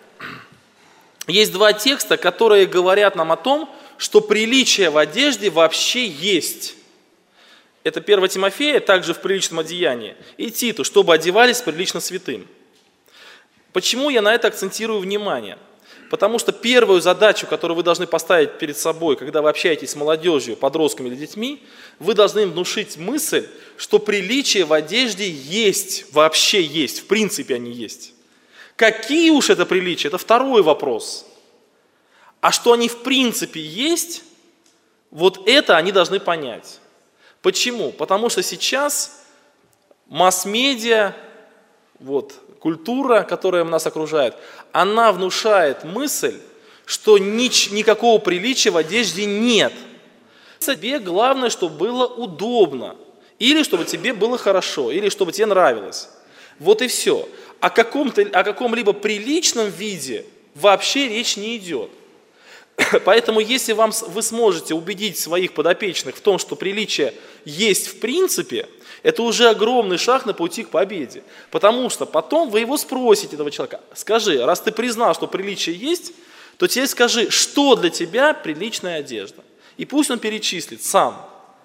A: есть два текста, которые говорят нам о том, что приличие в одежде вообще есть. Это первое Тимофея, также в приличном одеянии, и Титу, чтобы одевались прилично святым. Почему я на это акцентирую внимание? Потому что первую задачу, которую вы должны поставить перед собой, когда вы общаетесь с молодежью, подростками или детьми, вы должны им внушить мысль, что приличия в одежде есть, вообще есть, в принципе они есть. Какие уж это приличия, это второй вопрос. А что они в принципе есть, вот это они должны понять. Почему? Потому что сейчас масс-медиа, вот, культура, которая нас окружает, она внушает мысль, что нич- никакого приличия в одежде нет. Тебе главное, чтобы было удобно, или чтобы тебе было хорошо, или чтобы тебе нравилось. Вот и все. О, каком-то, о каком-либо приличном виде вообще речь не идет. Поэтому если вам, вы сможете убедить своих подопечных в том, что приличие есть в принципе, это уже огромный шаг на пути к победе. Потому что потом вы его спросите, этого человека, скажи, раз ты признал, что приличие есть, то теперь скажи, что для тебя приличная одежда. И пусть он перечислит сам.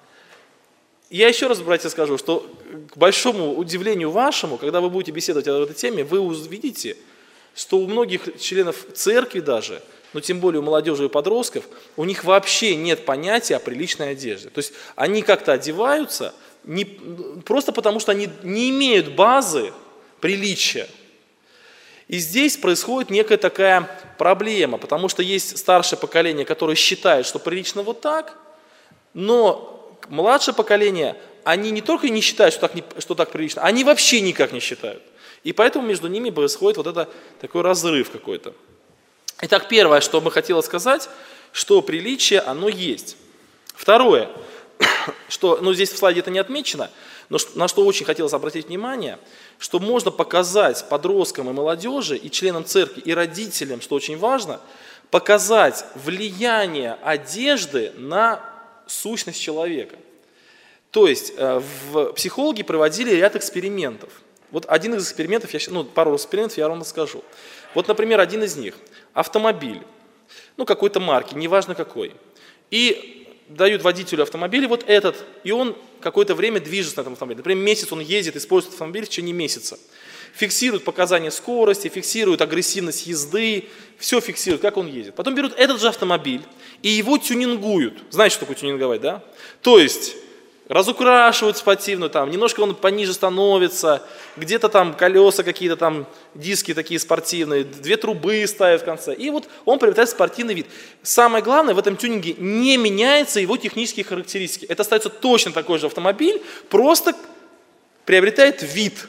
A: Я еще раз, братья, скажу, что к большому удивлению вашему, когда вы будете беседовать об этой теме, вы увидите, что у многих членов церкви даже, но тем более у молодежи и подростков, у них вообще нет понятия о приличной одежде. То есть они как-то одеваются не, просто потому, что они не имеют базы приличия. И здесь происходит некая такая проблема, потому что есть старшее поколение, которое считает, что прилично вот так, но младшее поколение, они не только не считают, что так, не, что так прилично, они вообще никак не считают. И поэтому между ними происходит вот это, такой разрыв какой-то. Итак, первое, что бы хотела сказать, что приличие, оно есть. Второе, что, ну здесь в слайде это не отмечено, но на что очень хотелось обратить внимание, что можно показать подросткам и молодежи, и членам церкви, и родителям, что очень важно, показать влияние одежды на сущность человека. То есть в, психологи проводили ряд экспериментов. Вот один из экспериментов, я, ну пару экспериментов я вам расскажу. Вот, например, один из них. Автомобиль, ну какой-то марки, неважно какой. И дают водителю автомобиля вот этот, и он какое-то время движется на этом автомобиле. Например, месяц он ездит, использует автомобиль в течение месяца. Фиксируют показания скорости, фиксируют агрессивность езды, все фиксируют, как он ездит. Потом берут этот же автомобиль и его тюнингуют. Знаете, что такое тюнинговать, да? То есть разукрашивают спортивную, там, немножко он пониже становится, где-то там колеса какие-то там, диски такие спортивные, две трубы ставят в конце. И вот он приобретает спортивный вид. Самое главное, в этом тюнинге не меняются его технические характеристики. Это остается точно такой же автомобиль, просто приобретает вид.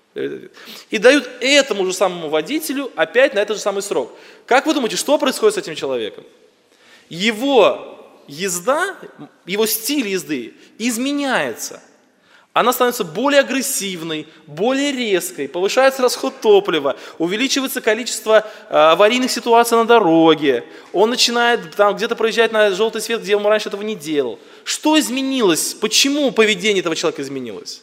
A: И дают этому же самому водителю опять на этот же самый срок. Как вы думаете, что происходит с этим человеком? Его езда, его стиль езды изменяется. Она становится более агрессивной, более резкой, повышается расход топлива, увеличивается количество э, аварийных ситуаций на дороге, он начинает там где-то проезжать на желтый свет, где он раньше этого не делал. Что изменилось? Почему поведение этого человека изменилось?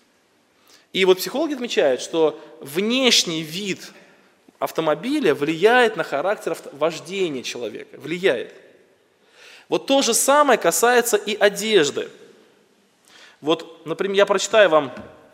A: И вот психологи отмечают, что внешний вид автомобиля влияет на характер вождения человека, влияет. Вот то же самое касается и одежды. Вот, например, я прочитаю вам,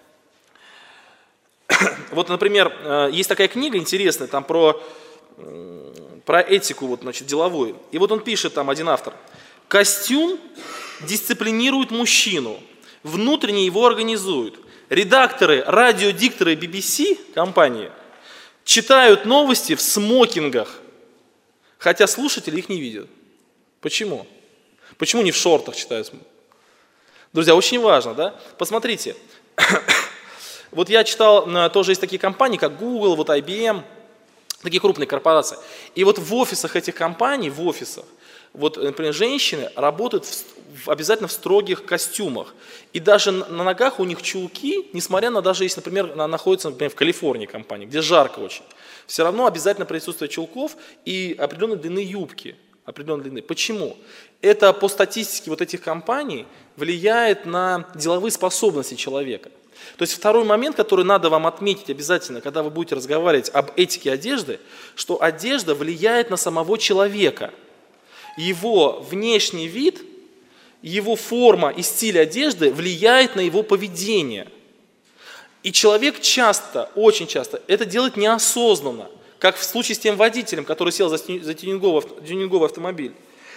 A: вот, например, есть такая книга интересная, там про, про этику, вот, значит, деловую. И вот он пишет, там один автор, костюм дисциплинирует мужчину, внутренне его организует. Редакторы, радиодикторы би би си компании читают новости в смокингах, хотя слушатели их не видят. Почему? Почему не в шортах читают? Друзья, очень важно, да? Посмотрите, вот я читал, тоже есть такие компании, как Google, вот ай би эм, такие крупные корпорации. И вот в офисах этих компаний, в офисах, вот, например, женщины работают в, в, обязательно в строгих костюмах. И даже на, на ногах у них чулки, несмотря на даже, если, например, она находится, например, в Калифорнии компании, где жарко очень, все равно обязательно присутствие чулков и определенной длины юбки. Определенной длины. Почему? Это по статистике вот этих компаний влияет на деловые способности человека. То есть второй момент, который надо вам отметить обязательно, когда вы будете разговаривать об этике одежды, что одежда влияет на самого человека. Его внешний вид, его форма и стиль одежды влияет на его поведение. И человек часто, очень часто это делает неосознанно. как в случае с тем водителем, который сел за, за тюнинговый, тюнинговый автомобиль.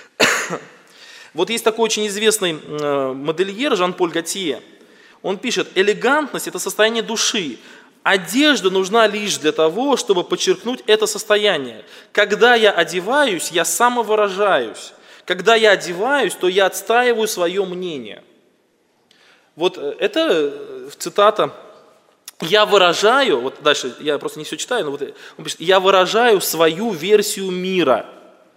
A: Вот есть такой очень известный модельер Жан-Поль Готье. Он пишет: элегантность – это состояние души. Одежда нужна лишь для того, чтобы подчеркнуть это состояние. Когда я одеваюсь, я самовыражаюсь. Когда я одеваюсь, то я отстаиваю свое мнение. Вот это цитата. Я выражаю, вот дальше я просто не все читаю, но вот он пишет: я выражаю свою версию мира.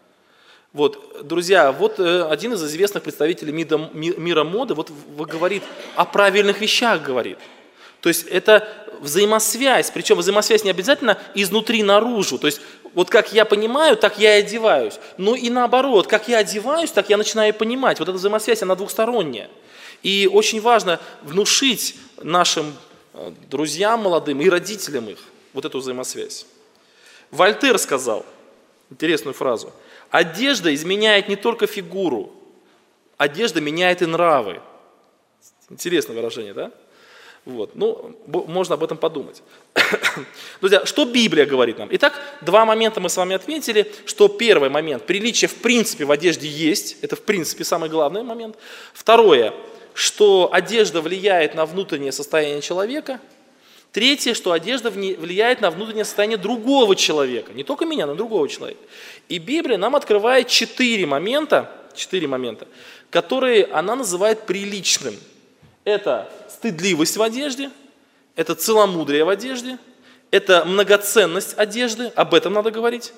A: Вот, друзья, вот один из известных представителей мира, мира моды вот говорит о правильных вещах, говорит. То есть это взаимосвязь, причем взаимосвязь не обязательно изнутри наружу. То есть вот как я понимаю, так я и одеваюсь. Но и наоборот, как я одеваюсь, так я начинаю понимать. Вот эта взаимосвязь, она двухсторонняя. И очень важно внушить нашим друзьям молодым и родителям их вот эту взаимосвязь. Вольтер сказал интересную фразу: одежда изменяет не только фигуру, одежда меняет и нравы. Интересное выражение, да? Вот. Ну, можно об этом подумать. Друзья, что Библия говорит нам? Итак, два момента мы с вами отметили, что первый момент, приличие в принципе в одежде есть, это в принципе самый главный момент. Второе, что одежда влияет на внутреннее состояние человека. Третье, что одежда влияет на внутреннее состояние другого человека, не только меня, но и другого человека. И Библия нам открывает четыре момента, четыре момента, которые она называет приличным. Это стыдливость в одежде, это целомудрие в одежде, это многоценность одежды, об этом надо говорить,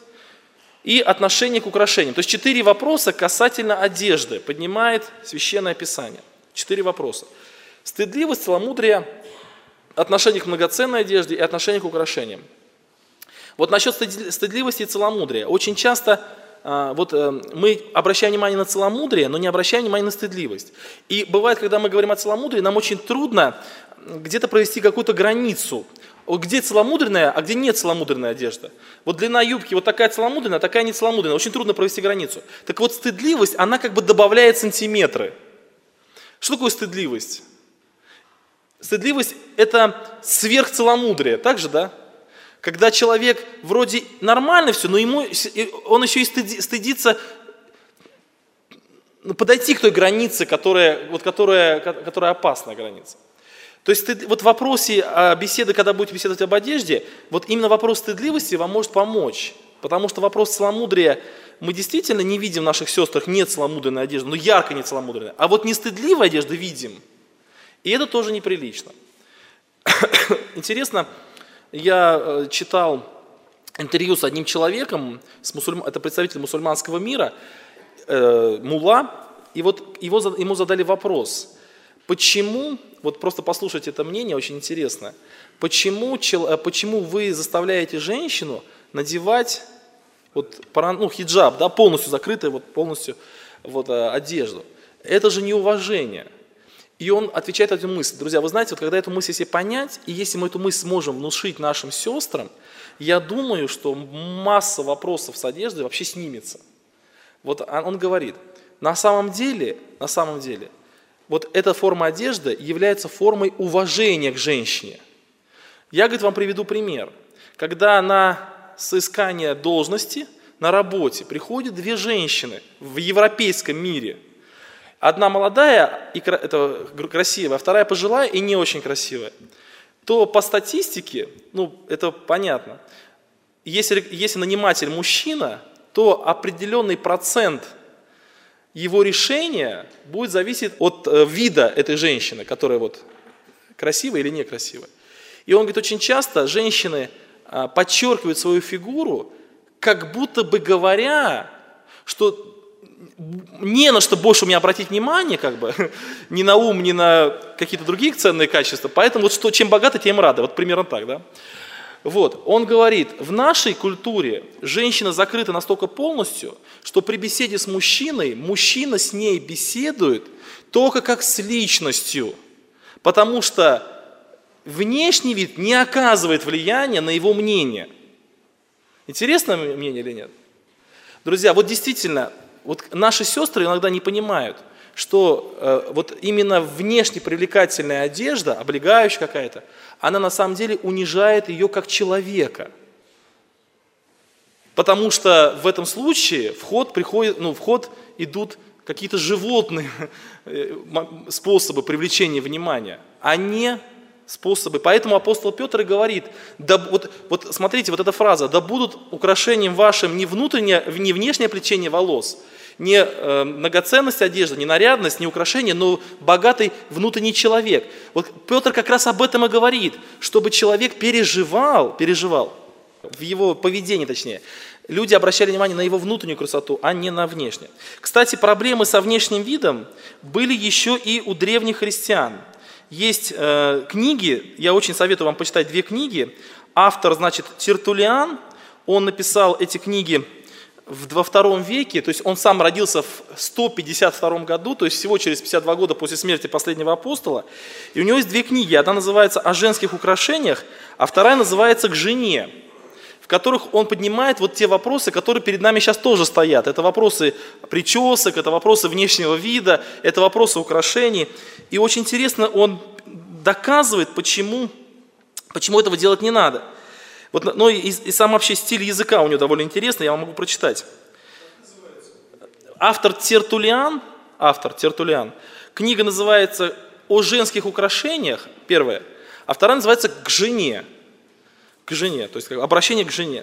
A: и отношение к украшениям. То есть четыре вопроса касательно одежды поднимает Священное Писание. Четыре вопроса. Стыдливость, целомудрие, отношение к многоценной одежде и отношение к украшениям. Вот насчет стыдливости и целомудрия. Очень часто вот мы обращаем внимание на целомудрие, но не обращаем внимания на стыдливость. И бывает, когда мы говорим о целомудрии, нам очень трудно где-то провести какую-то границу. Где целомудренная, а где нет целомудренная одежда. Вот длина юбки вот такая целомудренная, такая не целомудренная. Очень трудно провести границу. Так вот, стыдливость, она как бы добавляет сантиметры. Что такое стыдливость? Стыдливость – это сверхцеломудрие, так же, да? Когда человек вроде нормально все, но ему, он еще и стыдится подойти к той границе, которая, вот, которая, которая опасная граница. То есть вот в вопросе беседы, когда будете беседовать об одежде, вот именно вопрос стыдливости вам может помочь. Потому что вопрос целомудрия, мы действительно не видим в наших сестрах не целомудренной одежды, но ярко не целомудренной. А вот нестыдливой одежды видим. И это тоже неприлично. Интересно, я читал интервью с одним человеком, с мусульм... это представитель мусульманского мира, э, мулла, и вот его, ему задали вопрос, почему, вот просто послушайте это мнение, очень интересно, почему, почему вы заставляете женщину надевать вот, ну, хиджаб, да, полностью закрытую, вот, полностью вот, одежду. Это же неуважение. И он отвечает на эту мысль. Друзья, вы знаете, вот когда эту мысль себе понять, и если мы эту мысль сможем внушить нашим сестрам, я думаю, что масса вопросов с одеждой вообще снимется. Вот он говорит, на самом деле, на самом деле, вот эта форма одежды является формой уважения к женщине. Я, говорит, вам приведу пример. Когда на соискание должности на работе приходят две женщины в европейском мире, одна молодая и это красивая, а вторая пожилая и не очень красивая, то по статистике, ну это понятно, если, если наниматель мужчина, то определенный процент его решения будет зависеть от вида этой женщины, которая вот красивая или некрасивая. И он говорит, очень часто женщины подчеркивают свою фигуру, как будто бы говоря, что не на что больше у меня обратить внимание, как бы, ни на ум, ни на какие-то другие ценные качества, поэтому вот что, чем богаты, тем рады, вот примерно так, да. Вот, он говорит, в нашей культуре женщина закрыта настолько полностью, что при беседе с мужчиной, мужчина с ней беседует только как с личностью, потому что внешний вид не оказывает влияния на его мнение. Интересное мнение или нет? Друзья, вот действительно, вот наши сестры иногда не понимают, что э, вот именно внешне привлекательная одежда, облегающая какая-то, она на самом деле унижает ее как человека. Потому что в этом случае в ход, приходит, ну, в ход идут какие-то животные способы привлечения внимания, а не способы. Поэтому апостол Петр и говорит, да, вот, вот смотрите, вот эта фраза, да будут украшением вашим не внутреннее, не внешнее плетение волос, не э, многоценность одежды, не нарядность, не украшение, но богатый внутренний человек. Вот Петр как раз об этом и говорит, чтобы человек переживал, переживал, в его поведении точнее, люди обращали внимание на его внутреннюю красоту, а не на внешнюю. Кстати, проблемы со внешним видом были еще и у древних христиан. Есть э, книги, я очень советую вам почитать две книги. Автор, значит, Тертуллиан, он написал эти книги во втором веке, то есть он сам родился в сто пятьдесят втором году, то есть всего через пятьдесят два года после смерти последнего апостола. И у него есть две книги, одна называется «О женских украшениях», а вторая называется «К жене», в которых он поднимает вот те вопросы, которые перед нами сейчас тоже стоят. Это вопросы причесок, это вопросы внешнего вида, это вопросы украшений. И очень интересно, он доказывает, почему, почему этого делать не надо. Вот, ну и, и сам вообще стиль языка у него довольно интересный, я вам могу прочитать. Автор Тертуллиан, автор Тертуллиан, книга называется «О женских украшениях», первая, а вторая называется «К жене». К жене, то есть обращение к жене.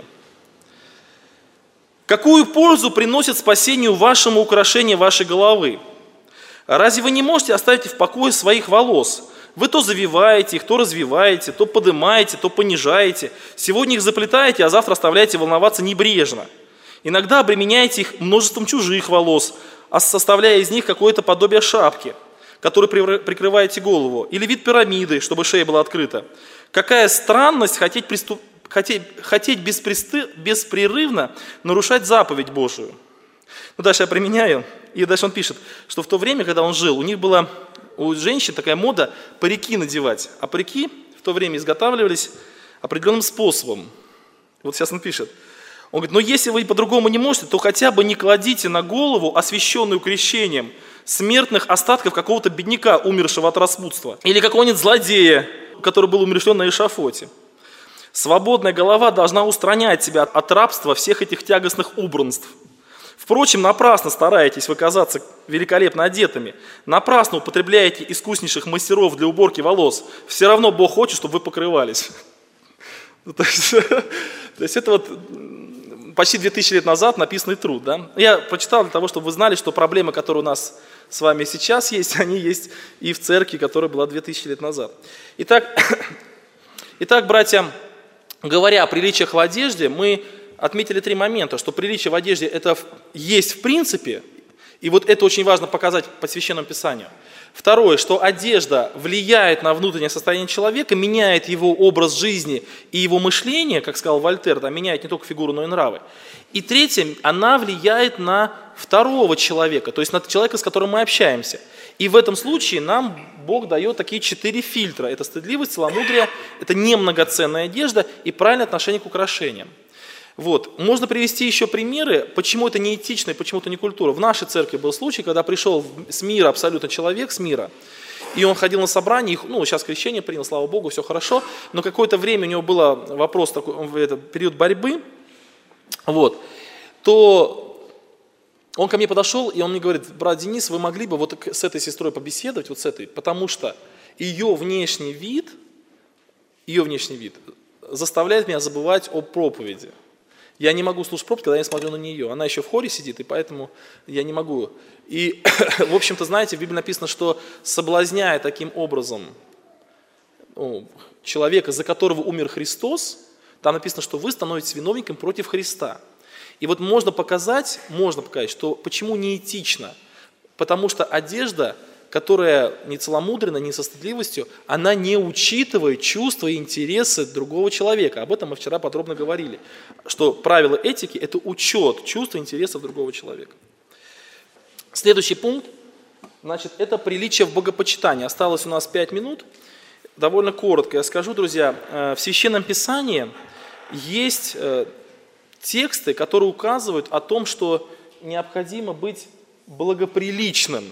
A: Какую пользу приносит спасению вашему украшение вашей головы? Разве вы не можете оставить в покое своих волос? Вы то завиваете их, то развиваете, то поднимаете, то понижаете. Сегодня их заплетаете, а завтра оставляете волноваться небрежно. Иногда обременяете их множеством чужих волос, составляя из них какое-то подобие шапки, которой прикрываете голову, или вид пирамиды, чтобы шея была открыта. Какая странность хотеть, приступ... хотеть, хотеть беспристы... беспрерывно нарушать заповедь Божию. Ну, дальше я применяю, и дальше он пишет, что в то время, когда он жил, у них была, у женщин такая мода парики надевать, а парики в то время изготавливались определенным способом. Вот сейчас он пишет. Он говорит, но если вы по-другому не можете, то хотя бы не кладите на голову, освященную крещением, смертных остатков какого-то бедняка, умершего от распутства, или какого-нибудь злодея, который был умерщвлен на эшафоте. Свободная голова должна устранять себя от рабства всех этих тягостных убранств. Впрочем, напрасно стараетесь вы казаться великолепно одетыми, напрасно употребляете искуснейших мастеров для уборки волос, все равно Бог хочет, чтобы вы покрывались. То есть это вот почти две тысячи лет назад написанный труд. Да? Я прочитал для того, чтобы вы знали, что проблемы, которые у нас с вами сейчас есть, они есть и в церкви, которая была две тысячи лет назад. Итак, итак, братья, говоря о приличиях в одежде, мы отметили три момента, что приличие в одежде это есть в принципе, и вот это очень важно показать по Священному Писанию. Второе, что одежда влияет на внутреннее состояние человека, меняет его образ жизни и его мышление, как сказал Вольтер, да, меняет не только фигуру, но и нравы. И третье, она влияет на второго человека, то есть на человека, с которым мы общаемся. И в этом случае нам Бог дает такие четыре фильтра. Это стыдливость, целомудрие, это немногоценная одежда и правильное отношение к украшениям. Вот. Можно привести еще примеры, почему это неэтично и почему это не культура. В нашей церкви был случай, когда пришел с мира абсолютно человек, с мира, и он ходил на собрание, ну, сейчас крещение принял, слава Богу, все хорошо, но какое-то время у него был вопрос, такой, это период борьбы, вот, то он ко мне подошел, и он мне говорит, брат Денис, вы могли бы вот с этой сестрой побеседовать, вот с этой, потому что ее внешний вид, ее внешний вид заставляет меня забывать о проповеди. Я не могу слушать проповедь, когда я смотрю на нее. Она еще в хоре сидит, и поэтому я не могу. И, в общем-то, знаете, в Библии написано, что соблазняя таким образом ну, человека, за которого умер Христос, там написано, что вы становитесь виновником против Христа. И вот можно показать, можно показать, что почему неэтично. Потому что одежда, которая не целомудрена, не со стыдливостью, она не учитывает чувства и интересы другого человека. Об этом мы вчера подробно говорили, что правило этики – это учет чувств и интересов другого человека. Следующий пункт, значит, это приличие в богопочитании. Осталось у нас пять минут. Довольно коротко я скажу, друзья. В Священном Писании есть тексты, которые указывают о том, что необходимо быть благоприличным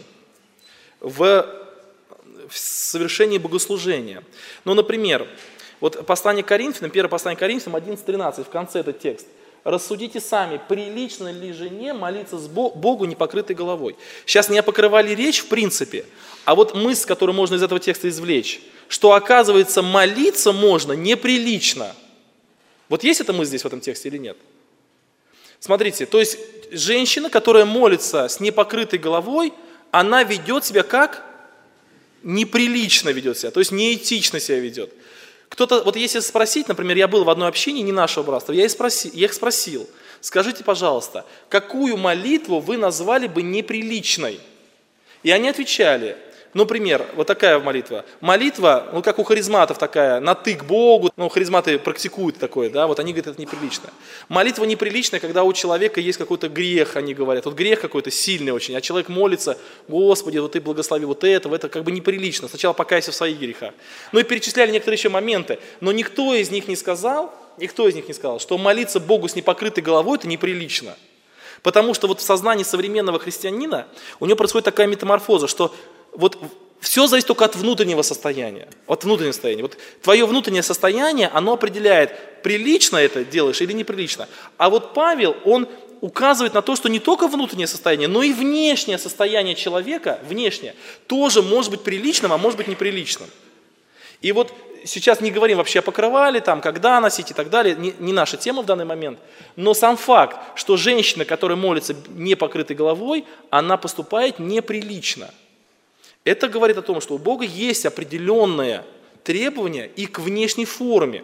A: в совершении богослужения. Ну, например, вот послание к Коринфянам, первое послание к Коринфянам, одиннадцать тринадцать, в конце этот текст. рассудите сами, прилично ли жене молиться с Богу непокрытой головой. Сейчас не о покрывале речь в принципе, а вот мысль, которую можно из этого текста извлечь, что оказывается молиться можно неприлично. Вот есть эта мысль здесь в этом тексте или нет? Смотрите, то есть женщина, которая молится с непокрытой головой, она ведет себя как? Неприлично ведет себя, то есть неэтично себя ведет. Кто-то, вот если спросить, например, я был в одной общине, не нашего братства, я их спросил, я их спросил, скажите, пожалуйста, какую молитву вы назвали бы неприличной? И они отвечали, например, вот такая молитва. Молитва, ну как у харизматов такая, на ты к Богу, ну харизматы практикуют такое, да, вот они говорят, это неприлично. Молитва неприличная, когда у человека есть какой-то грех, они говорят, вот грех какой-то сильный очень, а человек молится, Господи, вот ты благослови вот этого, это как бы неприлично, сначала покайся в своих грехах. Ну и перечисляли некоторые еще моменты, но никто из них не сказал, никто из них не сказал, что молиться Богу с непокрытой головой это неприлично. Потому что вот в сознании современного христианина у него происходит такая метаморфоза, что вот все зависит только от внутреннего состояния, от внутреннего состояния. Вот твое внутреннее состояние, оно определяет, прилично это делаешь или неприлично. А вот Павел, он указывает на то, что не только внутреннее состояние, но и внешнее состояние человека, внешнее, тоже может быть приличным, а может быть неприличным. И вот сейчас не говорим вообще о покрывале, там, когда носить и так далее, не, не наша тема в данный момент, но сам факт, что женщина, которая молится не покрытой головой, она поступает неприлично. Это говорит о том, что у Бога есть определенные требования и к внешней форме.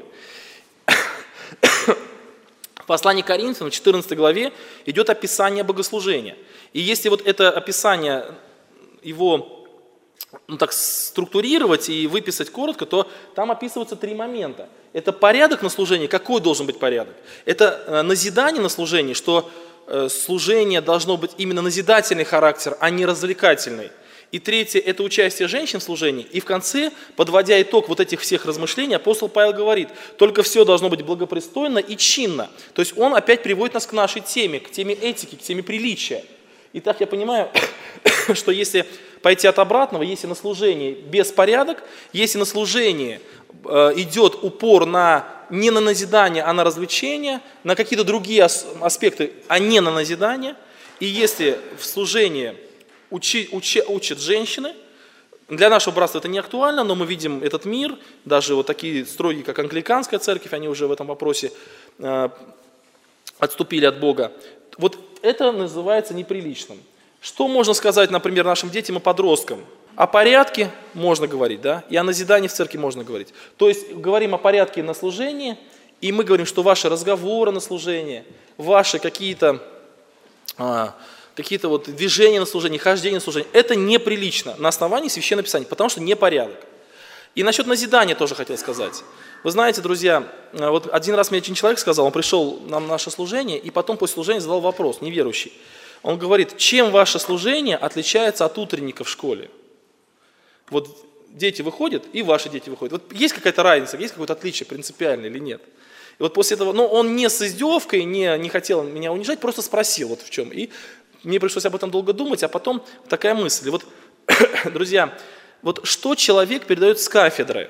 A: В послании к Коринфянам, в четырнадцатой главе, идет описание богослужения. И если вот это описание, его ну, так, структурировать и выписать коротко, то там описываются три момента. Это порядок на служении, какой должен быть порядок. Это назидание на служении, что служение должно быть именно назидательный характер, а не развлекательный. И третье – это участие женщин в служении. И в конце, подводя итог вот этих всех размышлений, апостол Павел говорит, только все должно быть благопристойно и чинно. То есть он опять приводит нас к нашей теме, к теме этики, к теме приличия. Итак, я понимаю, что если пойти от обратного, если на служении беспорядок, если на служении э, идет упор на, не на назидание, а на развлечение, на какие-то другие аспекты, а не на назидание, и если в служении Учи, учи, учат женщины. Для нашего братства это не актуально, но мы видим этот мир, даже вот такие строгие, как англиканская церковь, они уже в этом вопросе э, отступили от Бога. Вот это называется неприличным. Что можно сказать, например, нашим детям и подросткам? О порядке можно говорить, да, и о назидании в церкви можно говорить. То есть говорим о порядке на служении, и мы говорим, что ваши разговоры на служении, ваши какие-то... А, какие-то вот движения на служении, хождение на служении, это неприлично на основании Священного Писания, потому что непорядок. И насчет назидания тоже хотел сказать. Вы знаете, друзья, вот один раз мне один человек сказал, он пришел на наше служение, и потом после служения задал вопрос, неверующий. Он говорит, чем ваше служение отличается от утренника в школе? Вот дети выходят, и ваши дети выходят. Вот есть какая-то разница, есть какое-то отличие принципиальное или нет? И вот после этого, ну, он не с издевкой, не, не хотел меня унижать, просто спросил, вот в чем. И мне пришлось об этом долго думать, а потом такая мысль. Вот, друзья, вот что человек передает с кафедры?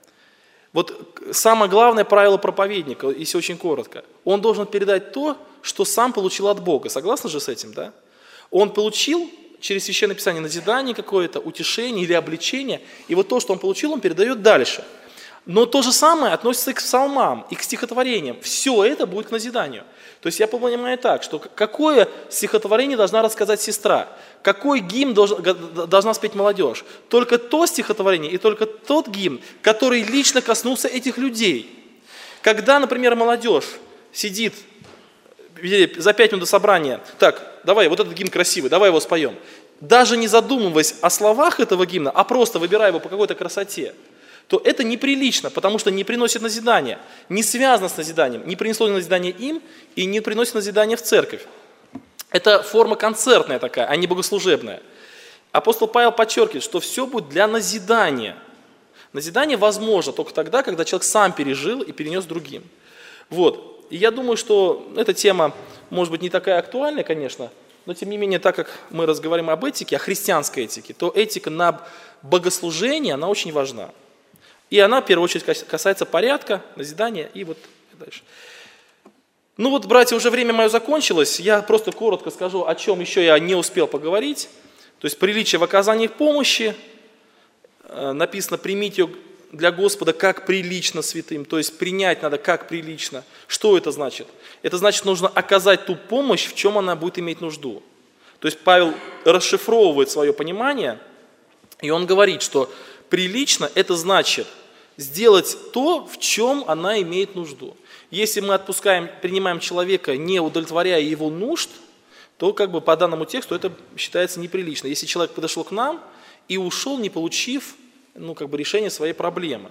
A: Вот самое главное правило проповедника, если очень коротко, он должен передать то, что сам получил от Бога. Согласны же с этим, да? Он получил через Священное Писание назидание какое-то, утешение или обличение, и вот то, что он получил, он передает дальше. Но то же самое относится и к псалмам, и к стихотворениям. Все это будет к назиданию. То есть я понимаю так, что какое стихотворение должна рассказать сестра, какой гимн должен, должна спеть молодежь. Только то стихотворение и только тот гимн, который лично коснулся этих людей. Когда, например, молодежь сидит за пять минут до собрания, так, давай, вот этот гимн красивый, давай его споем. Даже не задумываясь о словах этого гимна, а просто выбирая его по какой-то красоте, то это неприлично, потому что не приносит назидания, не связано с назиданием, не принесло назидания им и не приносит назидания в церковь. Это форма концертная такая, а не богослужебная. Апостол Павел подчеркивает, что все будет для назидания. Назидание возможно только тогда, когда человек сам пережил и перенес другим. Вот. И я думаю, что эта тема может быть не такая актуальная, конечно, но тем не менее, так как мы разговариваем об этике, о христианской этике, то этика на богослужении, она очень важна. И она, в первую очередь, касается порядка, назидания и вот дальше. Ну вот, братья, уже время мое закончилось. Я просто коротко скажу, о чем еще я не успел поговорить. То есть приличие в оказании помощи. Написано, примите ее для Господа как прилично святым. То есть принять надо как прилично. Что это значит? Это значит, нужно оказать ту помощь, в чем она будет иметь нужду. То есть Павел расшифровывает свое понимание, и он говорит, что прилично это значит сделать то, в чем она имеет нужду. Если мы отпускаем, принимаем человека, не удовлетворяя его нужд, то как бы по данному тексту это считается неприлично. Если человек подошел к нам и ушел, не получив ну, как бы решения своей проблемы.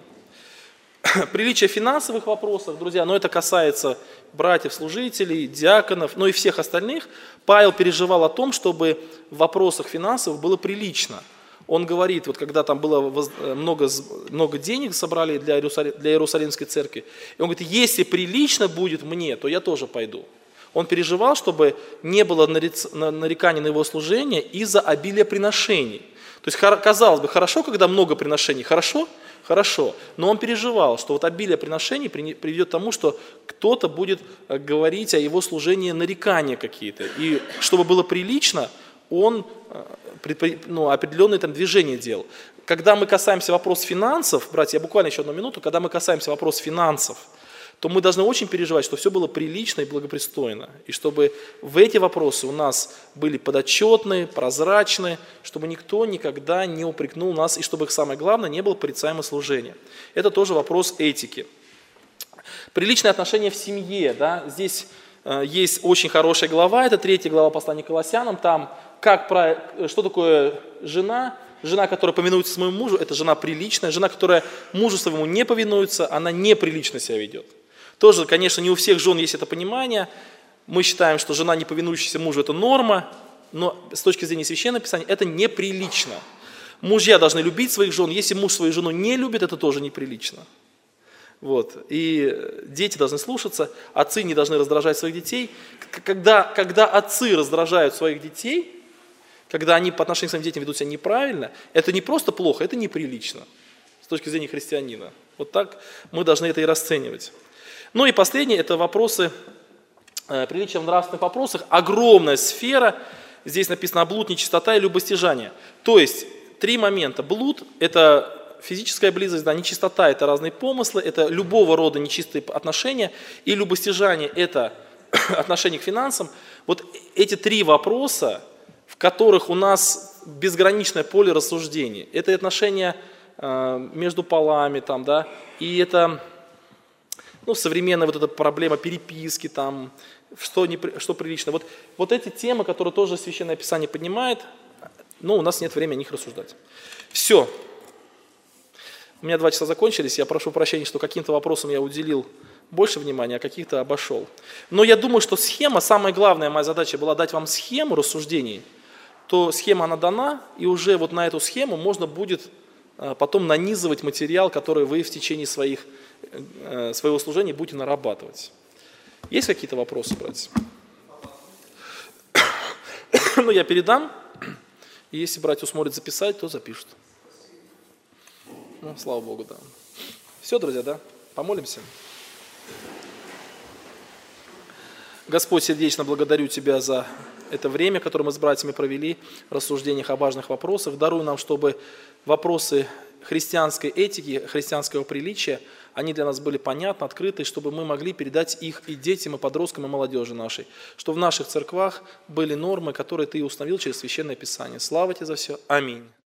A: Приличие в финансовых вопросах, друзья, но это касается братьев, служителей, диаконов, но и всех остальных. Павел переживал о том, чтобы в вопросах финансов было прилично. Он говорит, вот когда там было много, много денег собрали для, Иерусалим, для Иерусалимской церкви, и он говорит, если прилично будет мне, то я тоже пойду. Он переживал, чтобы не было нареканий на его служение из-за обилия приношений. То есть, казалось бы, хорошо, когда много приношений, хорошо, хорошо, но он переживал, что вот обилие приношений приведет к тому, что кто-то будет говорить о его служении нарекания какие-то. И чтобы было прилично, он ну, определенные там движения делал. Когда мы касаемся вопроса финансов, братья, я буквально еще одну минуту, когда мы касаемся вопроса финансов, то мы должны очень переживать, что все было прилично и благопристойно. И чтобы в эти вопросы у нас были подотчетны, прозрачны, чтобы никто никогда не упрекнул нас, и чтобы, самое главное, не было порицаемо служения. Это тоже вопрос этики. Приличные отношения в семье. Да? Здесь э, есть очень хорошая глава, это третья глава послания к Колоссянам. Там, как, что такое жена. Жена, которая повинуется своему мужу, это жена приличная. Жена, которая мужу своему не повинуется, она неприлично себя ведет. Тоже, конечно, не у всех жен есть это понимание. Мы считаем, что жена, не повинующаяся мужу, это норма, но с точки зрения Священного Писания это неприлично. Мужья должны любить своих жен. Если муж свою жену не любит, это тоже неприлично. Вот. И дети должны слушаться, отцы не должны раздражать своих детей. Когда, когда отцы раздражают своих детей, когда они по отношению к своим детям ведут себя неправильно, это не просто плохо, это неприлично с точки зрения христианина. Вот так мы должны это и расценивать. Ну и последнее, это вопросы, э, приличия в нравственных вопросах. Огромная сфера, здесь написано блуд, нечистота и любостяжание. То есть три момента. Блуд – это физическая близость, да, нечистота – это разные помыслы, это любого рода нечистые отношения, и любостяжание – это отношение к финансам. Вот эти три вопроса, в которых у нас безграничное поле рассуждений. Это отношения э, между полами, там, да, и это ну, современная вот эта проблема переписки, там, что, не, что прилично. Вот, вот эти темы, которые тоже Священное Писание поднимает, но у нас нет времени о них рассуждать. Все. У меня два часа закончились, я прошу прощения, что каким-то вопросам я уделил больше внимания, а каких-то обошел. Но я думаю, что схема, самая главная моя задача была дать вам схему рассуждений, то схема она дана, и уже вот на эту схему можно будет потом нанизывать материал, который вы в течение своих, своего служения будете нарабатывать. Есть какие-то вопросы, братья? Ну, я передам, и если братья усмотрят записать, то запишут. Ну, слава Богу, да. Все, друзья, да? Помолимся. Господь, сердечно благодарю Тебя за это время, которое мы с братьями провели в рассуждениях о важных вопросах. Даруй нам, чтобы вопросы христианской этики, христианского приличия, они для нас были понятны, открыты, чтобы мы могли передать их и детям, и подросткам, и молодежи нашей. Что в наших церквах были нормы, которые Ты установил через Священное Писание. Слава Тебе за все. Аминь.